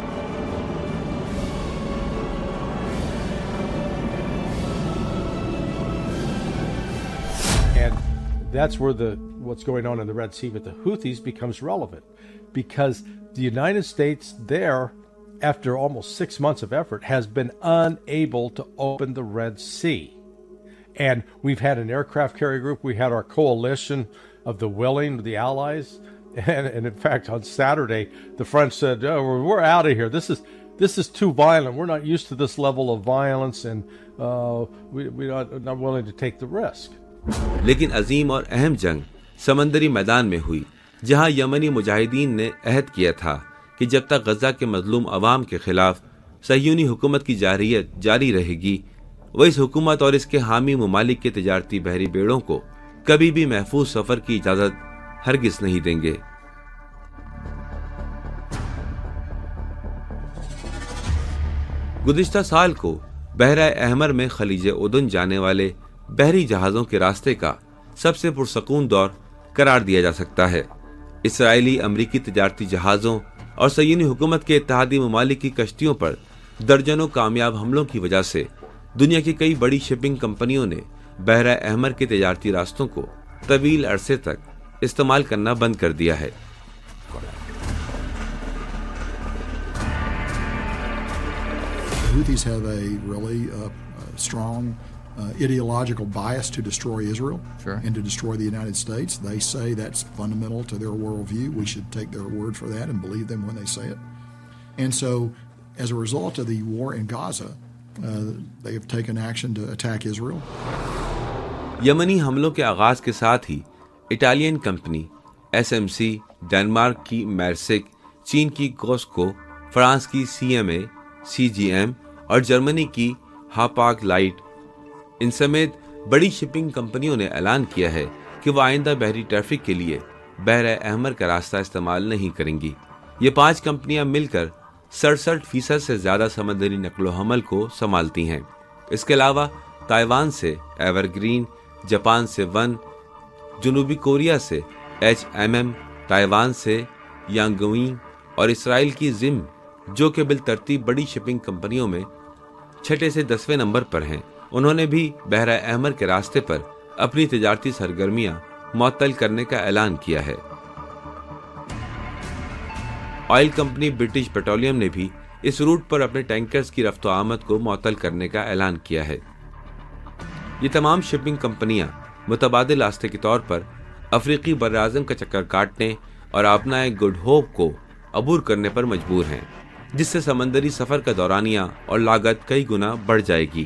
That's where what's going on in the Red Sea with the Houthis becomes relevant, because the United States there, after almost 6 months of effort, has been unable to open the Red Sea. And we've had an aircraft carrier group, we had our coalition of the willing, the allies, and in fact on Saturday the French said, oh, we're out of here, this is too violent, we're not used to this level of violence, and we're not willing to take the risk.
لیکن عظیم اور اہم جنگ سمندری میدان میں ہوئی، جہاں یمنی مجاہدین نے عہد کیا تھا کہ جب تک غزہ کے مظلوم عوام کے خلاف صہیونی حکومت کی جارحیت جاری رہے گی، وہ اس حکومت اور اس کے حامی ممالک کے تجارتی بحری بیڑوں کو کبھی بھی محفوظ سفر کی اجازت ہرگز نہیں دیں گے۔ گزشتہ سال کو بحیرہ احمر میں خلیج اردن جانے والے بحری جہازوں کے راستے کا سب سے پرسکون دور قرار دیا جا سکتا ہے۔ اسرائیلی امریکی تجارتی جہازوں اور صہیونی حکومت کے اتحادی ممالک کی کشتیوں پر درجنوں کامیاب حملوں کی وجہ سے دنیا کی کئی بڑی شپنگ کمپنیوں نے بحیرہ احمر کے تجارتی راستوں کو طویل عرصے تک استعمال کرنا بند کر دیا ہے۔
Houthis have a really strong ideological bias to destroy Israel and to destroy the United States. They say that's fundamental to their worldview. We should take their word for that and believe them when they say it. And so, as a result of the war in Gaza, they have taken action to attack Israel.
یمنی حملوں کے آغاز کے ساتھ ہی اٹالین کمپنی SMC، ڈنمارک کی میرسک، چین کی کوسکو، فرانس کی CMA، CGM اور جرمنی کی ہاپاگ لائٹ، ان سمیت بڑی شپنگ کمپنیوں نے اعلان کیا ہے کہ وہ آئندہ بحری ٹریفک کے لیے بحیرہ احمر کا راستہ استعمال نہیں کریں گی۔ یہ 5 کمپنیاں مل کر 67% سے زیادہ سمندری نقل و حمل کو سنبھالتی ہیں۔ اس کے علاوہ تائیوان سے ایور گرین، جاپان سے ون، جنوبی کوریا سے HMM، تائیوان سے یانگوئیں اور اسرائیل کی زم، جو کہ بالترتیب بڑی شپنگ کمپنیوں میں 6 سے 10ویں نمبر پر ہیں، انہوں نے بھی بحیرہ احمر کے راستے پر اپنی تجارتی سرگرمیاں معطل کرنے کا اعلان کیا ہے۔ آئل کمپنی برٹش پیٹرولیم نے بھی اس روٹ پر اپنے ٹینکرز کی رفت و آمد کو معطل کرنے کا اعلان کیا ہے۔ یہ تمام شپنگ کمپنیاں متبادل راستے کے طور پر افریقی براعظم کا چکر کاٹنے اور اپنا گڈ ہوپ کو عبور کرنے پر مجبور ہیں، جس سے سمندری سفر کا دورانیہ اور لاگت کئی گنا بڑھ جائے گی۔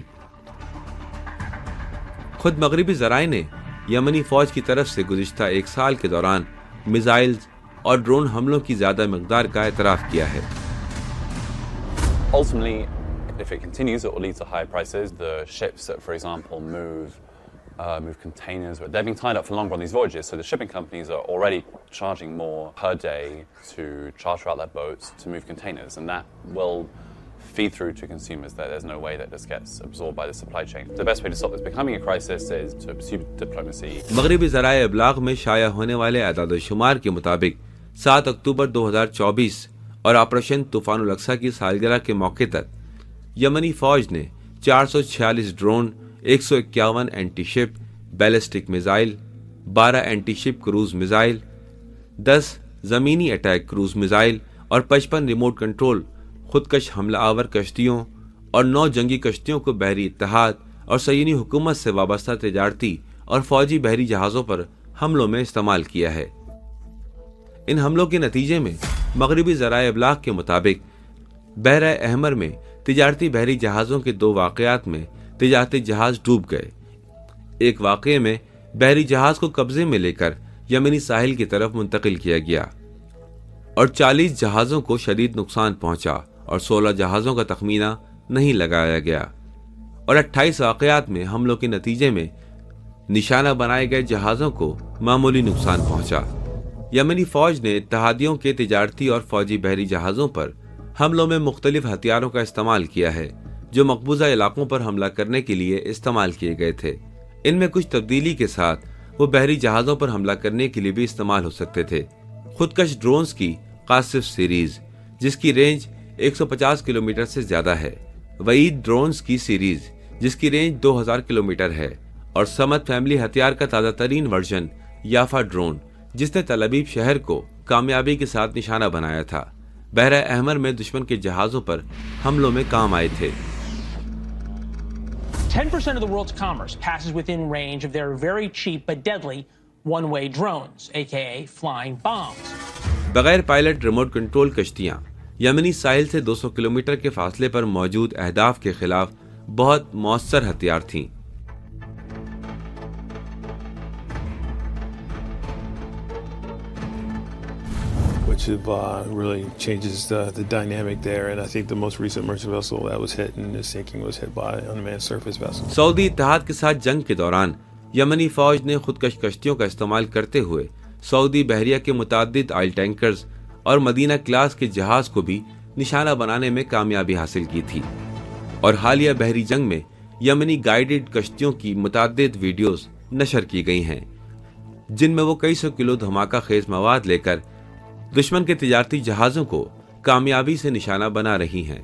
خود مغربی ذرائع نے یمنی فوج کی طرف سے گزشتہ 1 سال کے دوران میزائلز اور ڈرون حملوں کی زیادہ مقدار کا اعتراف کیا ہے۔
Ultimately, if it continues, it will lead to higher prices. The ships that, for example, move containers, they've been tied up for longer on these voyages, so the shipping companies are already charging more per day to charter out their boats to move containers, and that will feed through to consumers. There's no way that this gets absorbed by the supply chain. The best way to stop this becoming a crisis is to pursue diplomacy.
مغربی ذرائع ابلاغ میں شائع ہونے والے اعداد و شمار کے مطابق 7 اکتوبر 2024 اور آپریشن طوفان الاقصی کی سالگرہ کے موقع تک یمنی فوج نے 446 drone, 151 anti ship ballistic missile, 12 anti ship cruise missile, 10 زمینی اٹیک کروز میزائل اور 55 ریموٹ کنٹرول خودکش حملہ آور کشتیوں اور 9 جنگی کشتیوں کو بحری اتحاد اور صہیونی حکومت سے وابستہ تجارتی اور فوجی بحری جہازوں پر حملوں میں استعمال کیا ہے۔ ان حملوں کے نتیجے میں مغربی ذرائع ابلاغ کے مطابق بحیرہ احمر میں تجارتی بحری جہازوں کے 2 واقعات میں تجارتی جہاز ڈوب گئے۔ ایک واقعے میں بحری جہاز کو قبضے میں لے کر یمنی ساحل کی طرف منتقل کیا گیا اور 40 جہازوں کو شدید نقصان پہنچا اور 16 جہازوں کا تخمینہ نہیں لگایا گیا، اور 28 واقعات میں حملوں کے نتیجے میں نشانہ بنائے گئے جہازوں کو معمولی نقصان پہنچا۔ یمنی فوج نے اتحادیوں کے تجارتی اور فوجی بحری جہازوں پر حملوں میں مختلف ہتھیاروں کا استعمال کیا ہے جو مقبوضہ علاقوں پر حملہ کرنے کے لیے استعمال کیے گئے تھے۔ ان میں کچھ تبدیلی کے ساتھ وہ بحری جہازوں پر حملہ کرنے کے لیے بھی استعمال ہو سکتے تھے۔ خودکش ڈرونز کی قاصف سیریز جس کی رینج 150 کلومیٹر سے زیادہ ہے، وعید ڈرونز کی سیریز جس کی رینج 2000 کلومیٹر ہے، اور سمت فیملی ہتھیار کا تازہ ترین ورژن یافا ڈرون جس نے تل ابیب شہر کو کامیابی کے ساتھ نشانہ بنایا تھا، بحیرہ احمر میں دشمن کے جہازوں پر حملوں میں کام آئے تھے۔
10% of the world's commerce passes within range of their very cheap but deadly one-way drones, aka flying bombs.
بغیر پائلٹ ریموٹ کنٹرول کشتیاں یمنی ساحل سے 200 کلومیٹر کے فاصلے پر موجود اہداف کے خلاف بہت مؤثر ہتھیار تھیں۔
which really changes the dynamic there. And I think the most recent merchant vessel that was hit and is sinking was hit by an unmanned surface vessel.
سعودی اتحاد کے ساتھ جنگ کے دوران یمنی فوج نے خودکش کشتیوں کا استعمال کرتے ہوئے سعودی بحریہ کے متعدد آئل ٹینکرز اور مدینہ کلاس کے جہاز کو بھی نشانہ بنانے میں کامیابی حاصل کی تھی، اور حالیہ بحری جنگ میں یمنی گائیڈڈ کشتیوں کی متعدد ویڈیوز نشر کی گئی ہیں جن میں وہ کئی سو کلو دھماکہ خیز مواد لے کر دشمن کے تجارتی جہازوں کو کامیابی سے نشانہ بنا رہی ہیں۔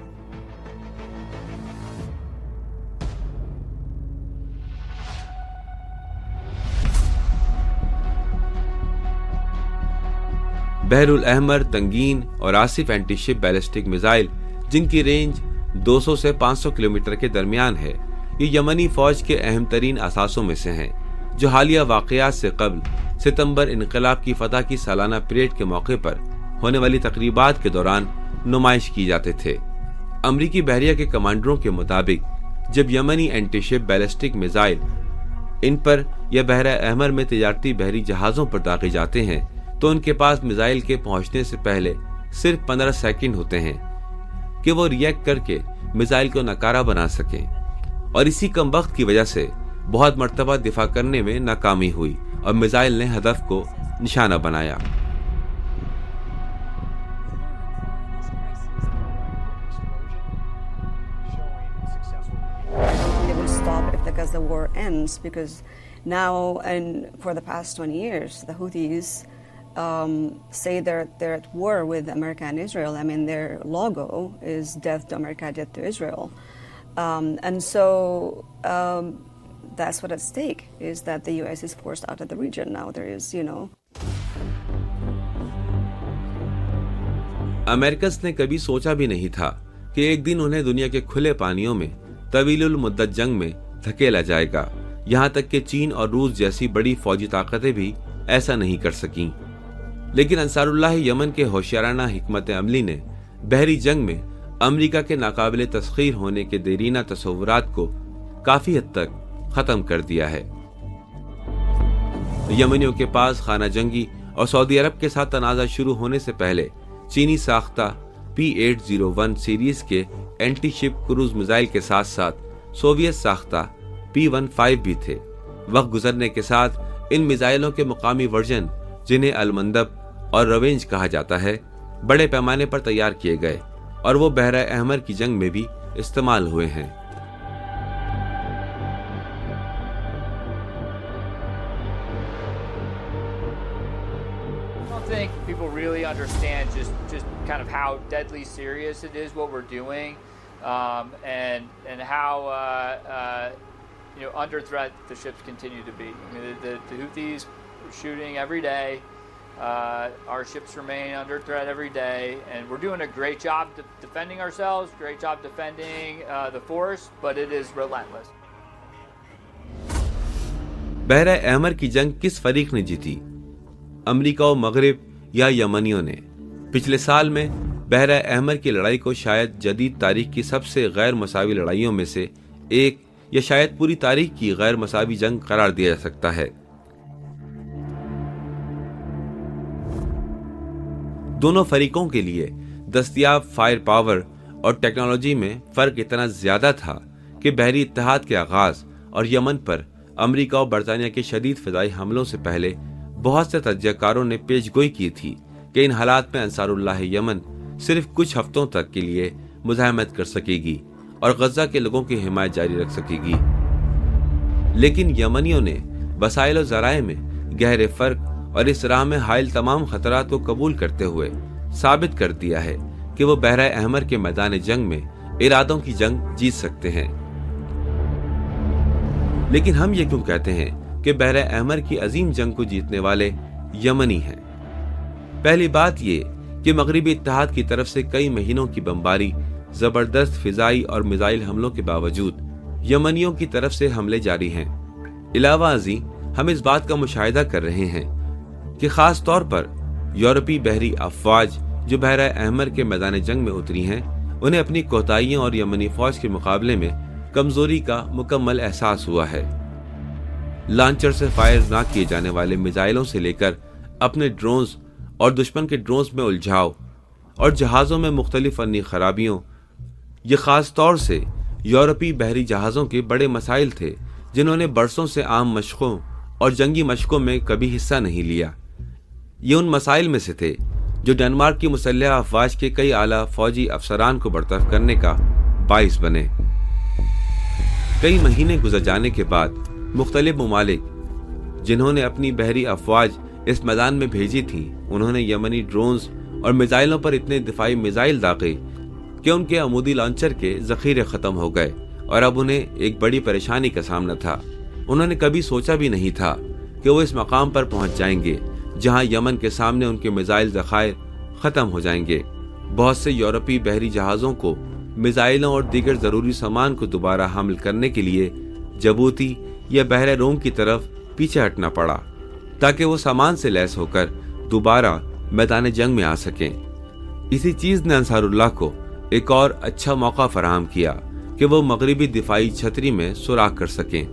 بحر الاحمر تنگین اور آصف اینٹی شپ بیلسٹک میزائل جن کی رینج 200 سے 500 کلومیٹر کے درمیان ہے، یہ یمنی فوج کے اہم ترین اثاثوں میں سے ہیں جو حالیہ واقعات سے قبل ستمبر انقلاب کی فتح کی سالانہ پریڈ کے موقع پر ہونے والی تقریبات کے دوران نمائش کی جاتے تھے۔ امریکی بحریہ کے کمانڈروں کے مطابق جب یمنی اینٹی شپ بیلسٹک میزائل ان پر یا بحر احمر میں تجارتی بحری جہازوں پر داغے جاتے ہیں تو ان کے پاس میزائل کے پہنچنے سے پہلے صرف 15 سیکنڈ ہوتے ہیں کہ وہ ریئیکٹ کر کے میزائل کو ناکارہ بنا سکیں، اور اسی کم وقت کی وجہ سے بہت مرتبہ دفاع کرنے میں ناکامی ہوئی اور میزائل نے ہدف کو نشانہ بنایا۔
They will stop if the Gaza war ends, because now and for the past 20 years the Houthis say they're at war with America and Israel. I mean, their logo is death to America, death to Israel. And so that's what at stake, is that the US is forced out of the region now. There is,
امریکس نے کبھی سوچا بھی نہیں تھا کہ ایک دن انہیں دنیا کے کھلے پانیوں میں طویل المدت جنگ میں دھکیلا جائے گا، یہاں تک کہ چین اور روس جیسی بڑی فوجی طاقتیں بھی ایسا نہیں کر سکیں۔ لیکن انصار اللہ یمن کے ہوشیارانہ حکمت عملی نے بحری جنگ میں امریکہ کے ناقابل تسخیر ہونے کے دیرینہ تصورات کو کافی حد تک ختم کر دیا ہے۔ یمنیوں کے پاس خانہ جنگی اور سعودی عرب کے ساتھ تنازع شروع ہونے سے پہلے چینی ساختہ P-801 سیریز کے اینٹی شپ کروز میزائل کے ساتھ ساتھ سوویت ساختہ P-15 بھی تھے۔ وقت گزرنے کے ساتھ ان میزائلوں کے مقامی ورژن، جنہیں المندب اور روینج کہا جاتا ہے، بڑے پیمانے پر تیار کیے گئے اور وہ بحر احمر کی جنگ میں بھی استعمال ہوئے ہیں۔
I think people really understand just kind of how deadly serious it is what we're doing, and how under threat the ships continue to be. I mean, the Houthis are shooting every day. Our ships remain under threat every day, and we're doing a great job defending ourselves, great job defending the force, but it is relentless.
بحر احمر کی جنگ کس فریق نے جیتی؟ امریکہ و مغرب یا یمنیوں نے؟ پچھلے سال میں بحر احمر کی لڑائی کو شاید جدید تاریخ کی سب سے غیر مساوی لڑائیوں میں سے ایک یا شاید پوری تاریخ کی غیر مساوی جنگ قرار دیا جا سکتا ہے۔ دونوں فریقوں کے لیے دستیاب فائر پاور اور ٹیکنالوجی میں فرق اتنا زیادہ تھا کہ بحری اتحاد کے آغاز اور یمن پر امریکہ اور برطانیہ کے شدید فضائی حملوں سے پہلے بہت سے تجزیہ کاروں نے پیش گوئی کی تھی کہ ان حالات میں انصار اللہ یمن صرف کچھ ہفتوں تک کے لیے مزاحمت کر سکے گی اور غزہ کے لوگوں کی حمایت جاری رکھ سکے گی، لیکن یمنیوں نے وسائل و ذرائع میں گہرے فرق اور اس راہ میں حائل تمام خطرات کو قبول کرتے ہوئے ثابت کر دیا ہے کہ وہ بحر احمر کے میدان جنگ میں ارادوں کی جنگ جیت سکتے ہیں۔ لیکن ہم یہ کیوں کہتے ہیں کہ بحر احمر کی عظیم جنگ کو جیتنے والے یمنی ہیں؟ پہلی بات یہ کہ مغربی اتحاد کی طرف سے کئی مہینوں کی بمباری، زبردست فضائی اور میزائل حملوں کے باوجود یمنیوں کی طرف سے حملے جاری ہیں۔ علاوہ ازیں ہم اس بات کا مشاہدہ کر رہے ہیں کہ خاص طور پر یورپی بحری افواج جو بحر احمر کے میدان جنگ میں اتری ہیں، انہیں اپنی کوتاہیوں اور یمنی فوج کے مقابلے میں کمزوری کا مکمل احساس ہوا ہے۔ لانچر سے فائر نہ کیے جانے والے میزائلوں سے لے کر اپنے ڈرونز اور دشمن کے ڈرونز میں الجھاؤ اور جہازوں میں مختلف فنی خرابیوں، یہ خاص طور سے یورپی بحری جہازوں کے بڑے مسائل تھے جنہوں نے برسوں سے عام مشقوں اور جنگی مشقوں میں کبھی حصہ نہیں لیا۔ یہ ان مسائل میں سے تھے جو ڈنمارک کی مسلح افواج کے کئی اعلیٰ فوجی افسران کو برطرف کرنے کا باعث بنے۔ کئی مہینے گزر جانے کے بعد مختلف ممالک جنہوں نے اپنی بحری افواج اس میدان میں بھیجی تھی، انہوں نے یمنی ڈرونز اور میزائلوں پر اتنے دفاعی میزائل داغے کہ ان کے عمودی لانچر کے ذخیرے ختم ہو گئے اور اب انہیں ایک بڑی پریشانی کا سامنا تھا۔ انہوں نے کبھی سوچا بھی نہیں تھا کہ وہ اس مقام پر پہنچ جائیں گے جہاں یمن کے سامنے ان کے میزائل ذخائر ختم ہو جائیں گے۔ بہت سے یورپی بحری جہازوں کو میزائلوں اور دیگر ضروری سامان کو دوبارہ حمل کرنے کے لیے جبوتی یا بحر روم کی طرف پیچھے ہٹنا پڑا تاکہ وہ سامان سے لیس ہو کر دوبارہ میدان جنگ میں آ سکیں۔ اسی چیز نے انصار اللہ کو ایک اور اچھا موقع فراہم کیا کہ وہ مغربی دفاعی چھتری میں سوراخ کر سکیں۔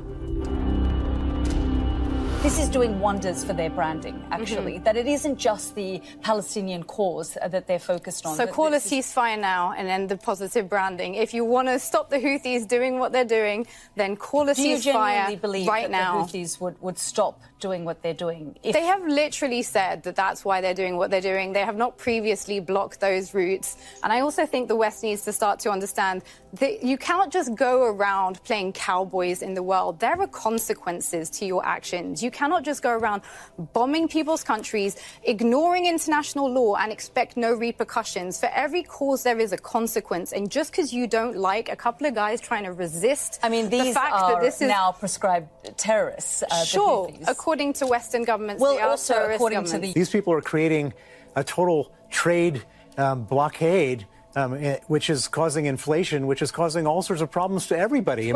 This is doing wonders for their branding, actually, that it isn't just the Palestinian cause that they're focused on.
So call a ceasefire now and end the positive branding. If you want to stop the Houthis doing what they're doing, then call a ceasefire right now. Do you genuinely believe that the Houthis would stop doing what they're doing? They have literally said that that's why they're doing what they're doing. They have not previously blocked those routes. And I also think the West needs to start to understand that you cannot just go around playing cowboys in the world. There are consequences to your actions. You cannot just go around bombing people's countries, ignoring international law and expect no repercussions. For every cause there is a consequence. And just because you don't like a couple of guys trying to resist,
I mean, these are now prescribed terrorists.
Sure, according to Western governments, they are
also
terrorist
according
governments.
These people are creating a total trade blockade, which is causing inflation, which is causing all sorts of problems to everybody.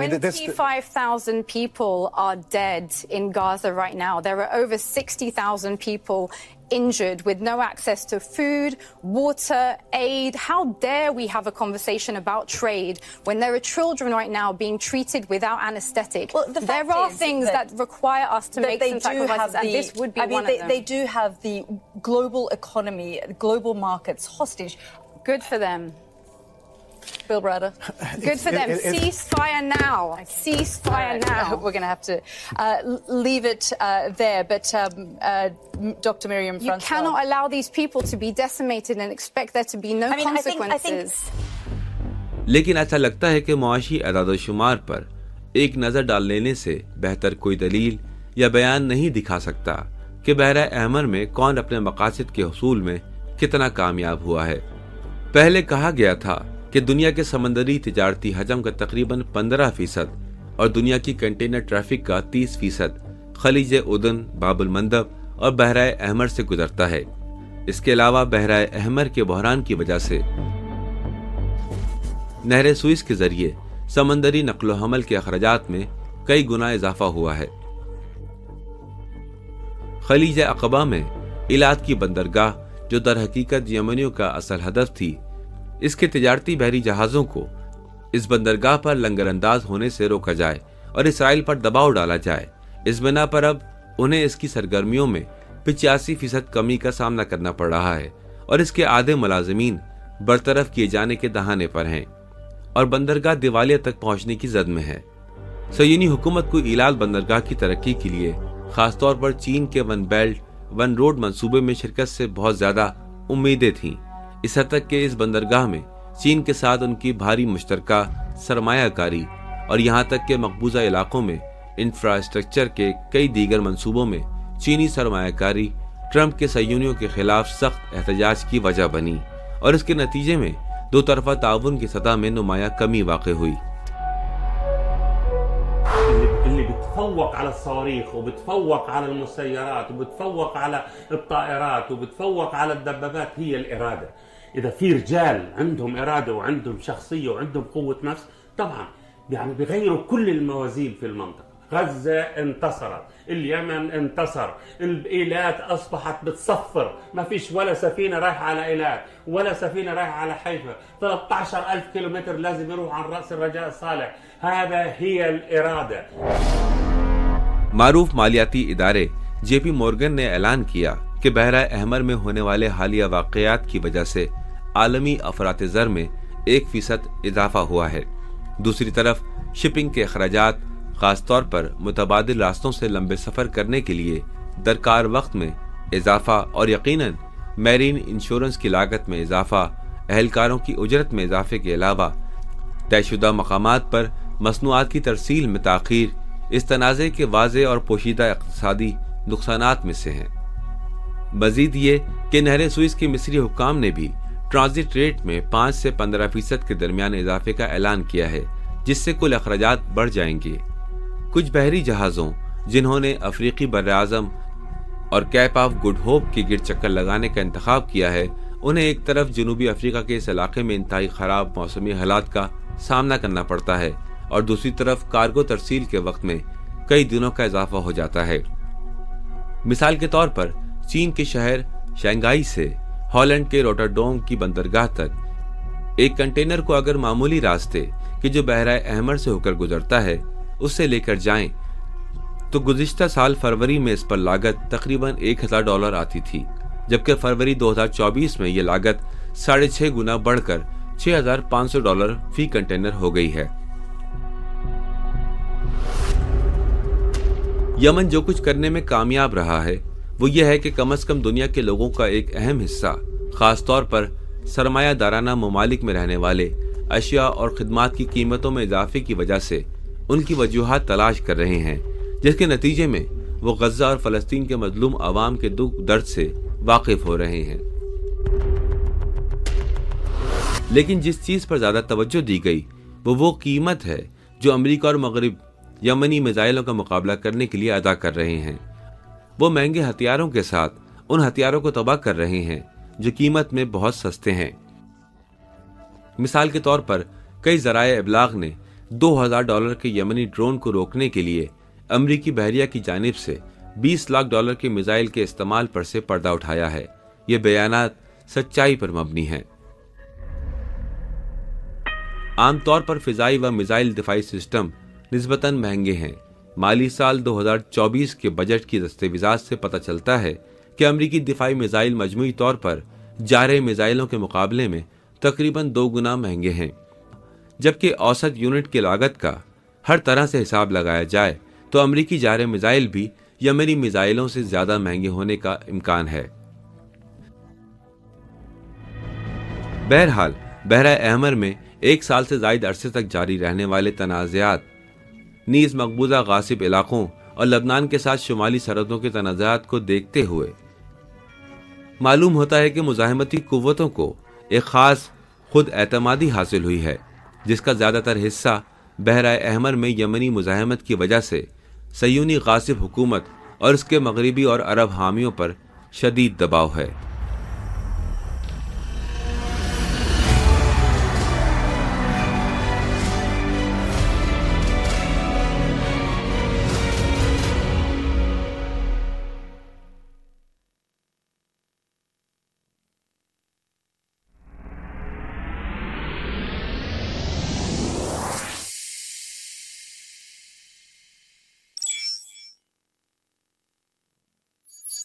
25,000 people are dead in Gaza right now. There are over 60,000 people injured with no access to food, water, aid. How dare we have a conversation about trade when there are children right now being treated without anesthetic?
Well, there
are things that require us to make some sacrifices, and this would be one of them.
They do have the global economy, global markets hostage.
Good for them. Bill Browder. Good for them. Ceasefire now. Ceasefire now.
We're going to have to leave it there. But Dr. Miriam Francois,
you cannot allow these people to be decimated and expect there to be no consequences.
لیکن ایسا لگتا ہے کہ معاشی اعداد و شمار پر ایک نظر ڈال لینے سے بہتر کوئی دلیل یا بیان نہیں دکھا سکتا کہ بحیرہ احمر میں کون اپنے مقاصد کے حصول میں کتنا کامیاب ہوا ہے۔ پہلے کہا گیا تھا کہ دنیا کے سمندری تجارتی حجم کا تقریباً 15% اور دنیا کی کنٹینر ٹریفک کا 30% خلیج عدن، باب المندب اور بحیرہ احمر سے گزرتا ہے۔ اس کے علاوہ بحیرہ احمر کے بحران کی وجہ سے نہر سوئس کے ذریعے سمندری نقل و حمل کے اخراجات میں کئی گنا اضافہ ہوا ہے۔ خلیج عقبہ میں ایلات کی بندرگاہ جو در حقیقت یمنیوں کا اصل ہدف تھی، اس کے تجارتی بحری جہازوں کو اس بندرگاہ پر لنگر انداز ہونے سے روکا جائے اور اسرائیل پر دباؤ ڈالا جائے۔ اس بنا پر اب انہیں اس کی سرگرمیوں میں 85% کمی کا سامنا کرنا پڑ رہا ہے اور اس کے آدھے ملازمین برطرف کیے جانے کے دہانے پر ہیں اور بندرگاہ دیوالیہ تک پہنچنے کی زد میں ہے۔ صہیونی حکومت کو ایلات بندرگاہ کی ترقی کے لیے خاص طور پر چین کے ون بیلٹ ون روڈ منصوبے میں شرکت سے بہت زیادہ امیدیں تھیں، اس حد تک کہ اس بندرگاہ میں چین کے ساتھ ان کی بھاری مشترکہ سرمایہ کاری اور یہاں تک کہ مقبوضہ علاقوں میں انفراسٹرکچر کے کئی دیگر منصوبوں میں چینی سرمایہ کاری ٹرمپ کے صہیونیوں کے خلاف سخت احتجاج کی وجہ بنی اور اس کے نتیجے میں دو طرفہ تعاون کی سطح میں نمایاں کمی واقع ہوئی۔
اللي بتفوق على الصواريخ وبتفوق على المسيرات وبتفوق على الطائرات وبتفوق على الدبابات هي الإرادة. إذا في رجال عندهم إرادة وعندهم شخصية وعندهم قوة نفس طبعا يعني بيغيروا كل الموازين في المنطقة. غزة انتصرت، اليمن انتصر، الإيلات أصبحت بتصفر، ما فيش ولا سفينة رايحة على إيلات ولا سفينة رايحة على حيفا، 13,000 كيلومتر لازم يروح عن رأس الرجاء الصالح. هذا هي الإرادة.
معروف مالیاتی ادارے جے پی مورگن نے اعلان کیا کہ بحرہ احمر میں ہونے والے حالیہ واقعات کی وجہ سے عالمی افراط زر میں 1% اضافہ ہوا ہے۔ دوسری طرف شپنگ کے اخراجات، خاص طور پر متبادل راستوں سے لمبے سفر کرنے کے لیے درکار وقت میں اضافہ اور یقیناً میرین انشورنس کی لاگت میں اضافہ، اہلکاروں کی اجرت میں اضافے کے علاوہ طے شدہ مقامات پر مصنوعات کی ترسیل میں تاخیر اس تنازع کے واضح اور پوشیدہ اقتصادی نقصانات میں سے ہیں۔ مزید یہ کہ نہر سوئس کے مصری حکام نے بھی ٹرانزٹ ریٹ میں 5 سے 15% کے درمیان اضافے کا اعلان کیا ہے، جس سے کل اخراجات بڑھ جائیں گے۔ کچھ بحری جہازوں جنہوں نے افریقی براعظم اور کیپ آف گڈ ہوپ کے گرد چکر لگانے کا انتخاب کیا ہے، انہیں ایک طرف جنوبی افریقہ کے اس علاقے میں انتہائی خراب موسمی حالات کا سامنا کرنا پڑتا ہے اور دوسری طرف کارگو ترسیل کے وقت میں کئی دنوں کا اضافہ ہو جاتا ہے۔ مثال کے طور پر چین کے شہر شنگھائی سے ہالینڈ کے روٹرڈام کی بندرگاہ تک ایک کنٹینر کو اگر معمولی راستے کہ جو بحرہ احمر سے ہو کر گزرتا ہے اس سے لے کر جائیں تو گزشتہ سال فروری میں اس پر لاگت تقریباً $1000 آتی تھی، جبکہ فروری 2024 میں یہ لاگت 6.5 گنا بڑھ کر $6500 فی کنٹینر ہو گئی ہے۔ یمن جو کچھ کرنے میں کامیاب رہا ہے وہ یہ ہے کہ کم از کم دنیا کے لوگوں کا ایک اہم حصہ، خاص طور پر سرمایہ دارانہ ممالک میں رہنے والے، اشیاء اور خدمات کی قیمتوں میں اضافے کی وجہ سے ان کی وجوہات تلاش کر رہے ہیں، جس کے نتیجے میں وہ غزہ اور فلسطین کے مظلوم عوام کے دکھ درد سے واقف ہو رہے ہیں۔ لیکن جس چیز پر زیادہ توجہ دی گئی وہ قیمت ہے جو امریکہ اور مغرب یمنی میزائلوں کا مقابلہ کرنے کے لیے ادا کر رہے ہیں۔ وہ مہنگے ہتھیاروں کے ساتھ ان ہتھیاروں کو تباہ کر رہے ہیں جو قیمت میں بہت سستے ہیں۔ مثال کے طور پر کئی ذرائع ابلاغ نے $2000 کے یمنی ڈرون کو روکنے کے لیے امریکی بحریہ کی جانب سے $20 لاکھ کے میزائل کے استعمال پر سے پردہ اٹھایا ہے۔ یہ بیانات سچائی پر مبنی ہیں۔ عام طور پر فضائی و میزائل دفاعی سسٹم نسبتاً مہنگے ہیں۔ مالی سال 2024 کے بجٹ کی دستاویزات سے پتہ چلتا ہے کہ امریکی دفاعی میزائل مجموعی طور پر جارحہ میزائلوں کے مقابلے میں تقریباً 2 گنا مہنگے ہیں، جبکہ اوسط یونٹ کی لاگت کا ہر طرح سے حساب لگایا جائے تو امریکی جارحہ میزائل بھی یمنی میزائلوں سے زیادہ مہنگے ہونے کا امکان ہے۔ بہرحال بحرہ احمر میں 1 سال سے زائد عرصے تک جاری رہنے والے تنازعات نیز مقبوضہ غاصب علاقوں اور لبنان کے ساتھ شمالی سرحدوں کے تنازعات کو دیکھتے ہوئے معلوم ہوتا ہے کہ مزاحمتی قوتوں کو ایک خاص خود اعتمادی حاصل ہوئی ہے، جس کا زیادہ تر حصہ بحرہ احمر میں یمنی مزاحمت کی وجہ سے صہیونی غاصب حکومت اور اس کے مغربی اور عرب حامیوں پر شدید دباؤ ہے۔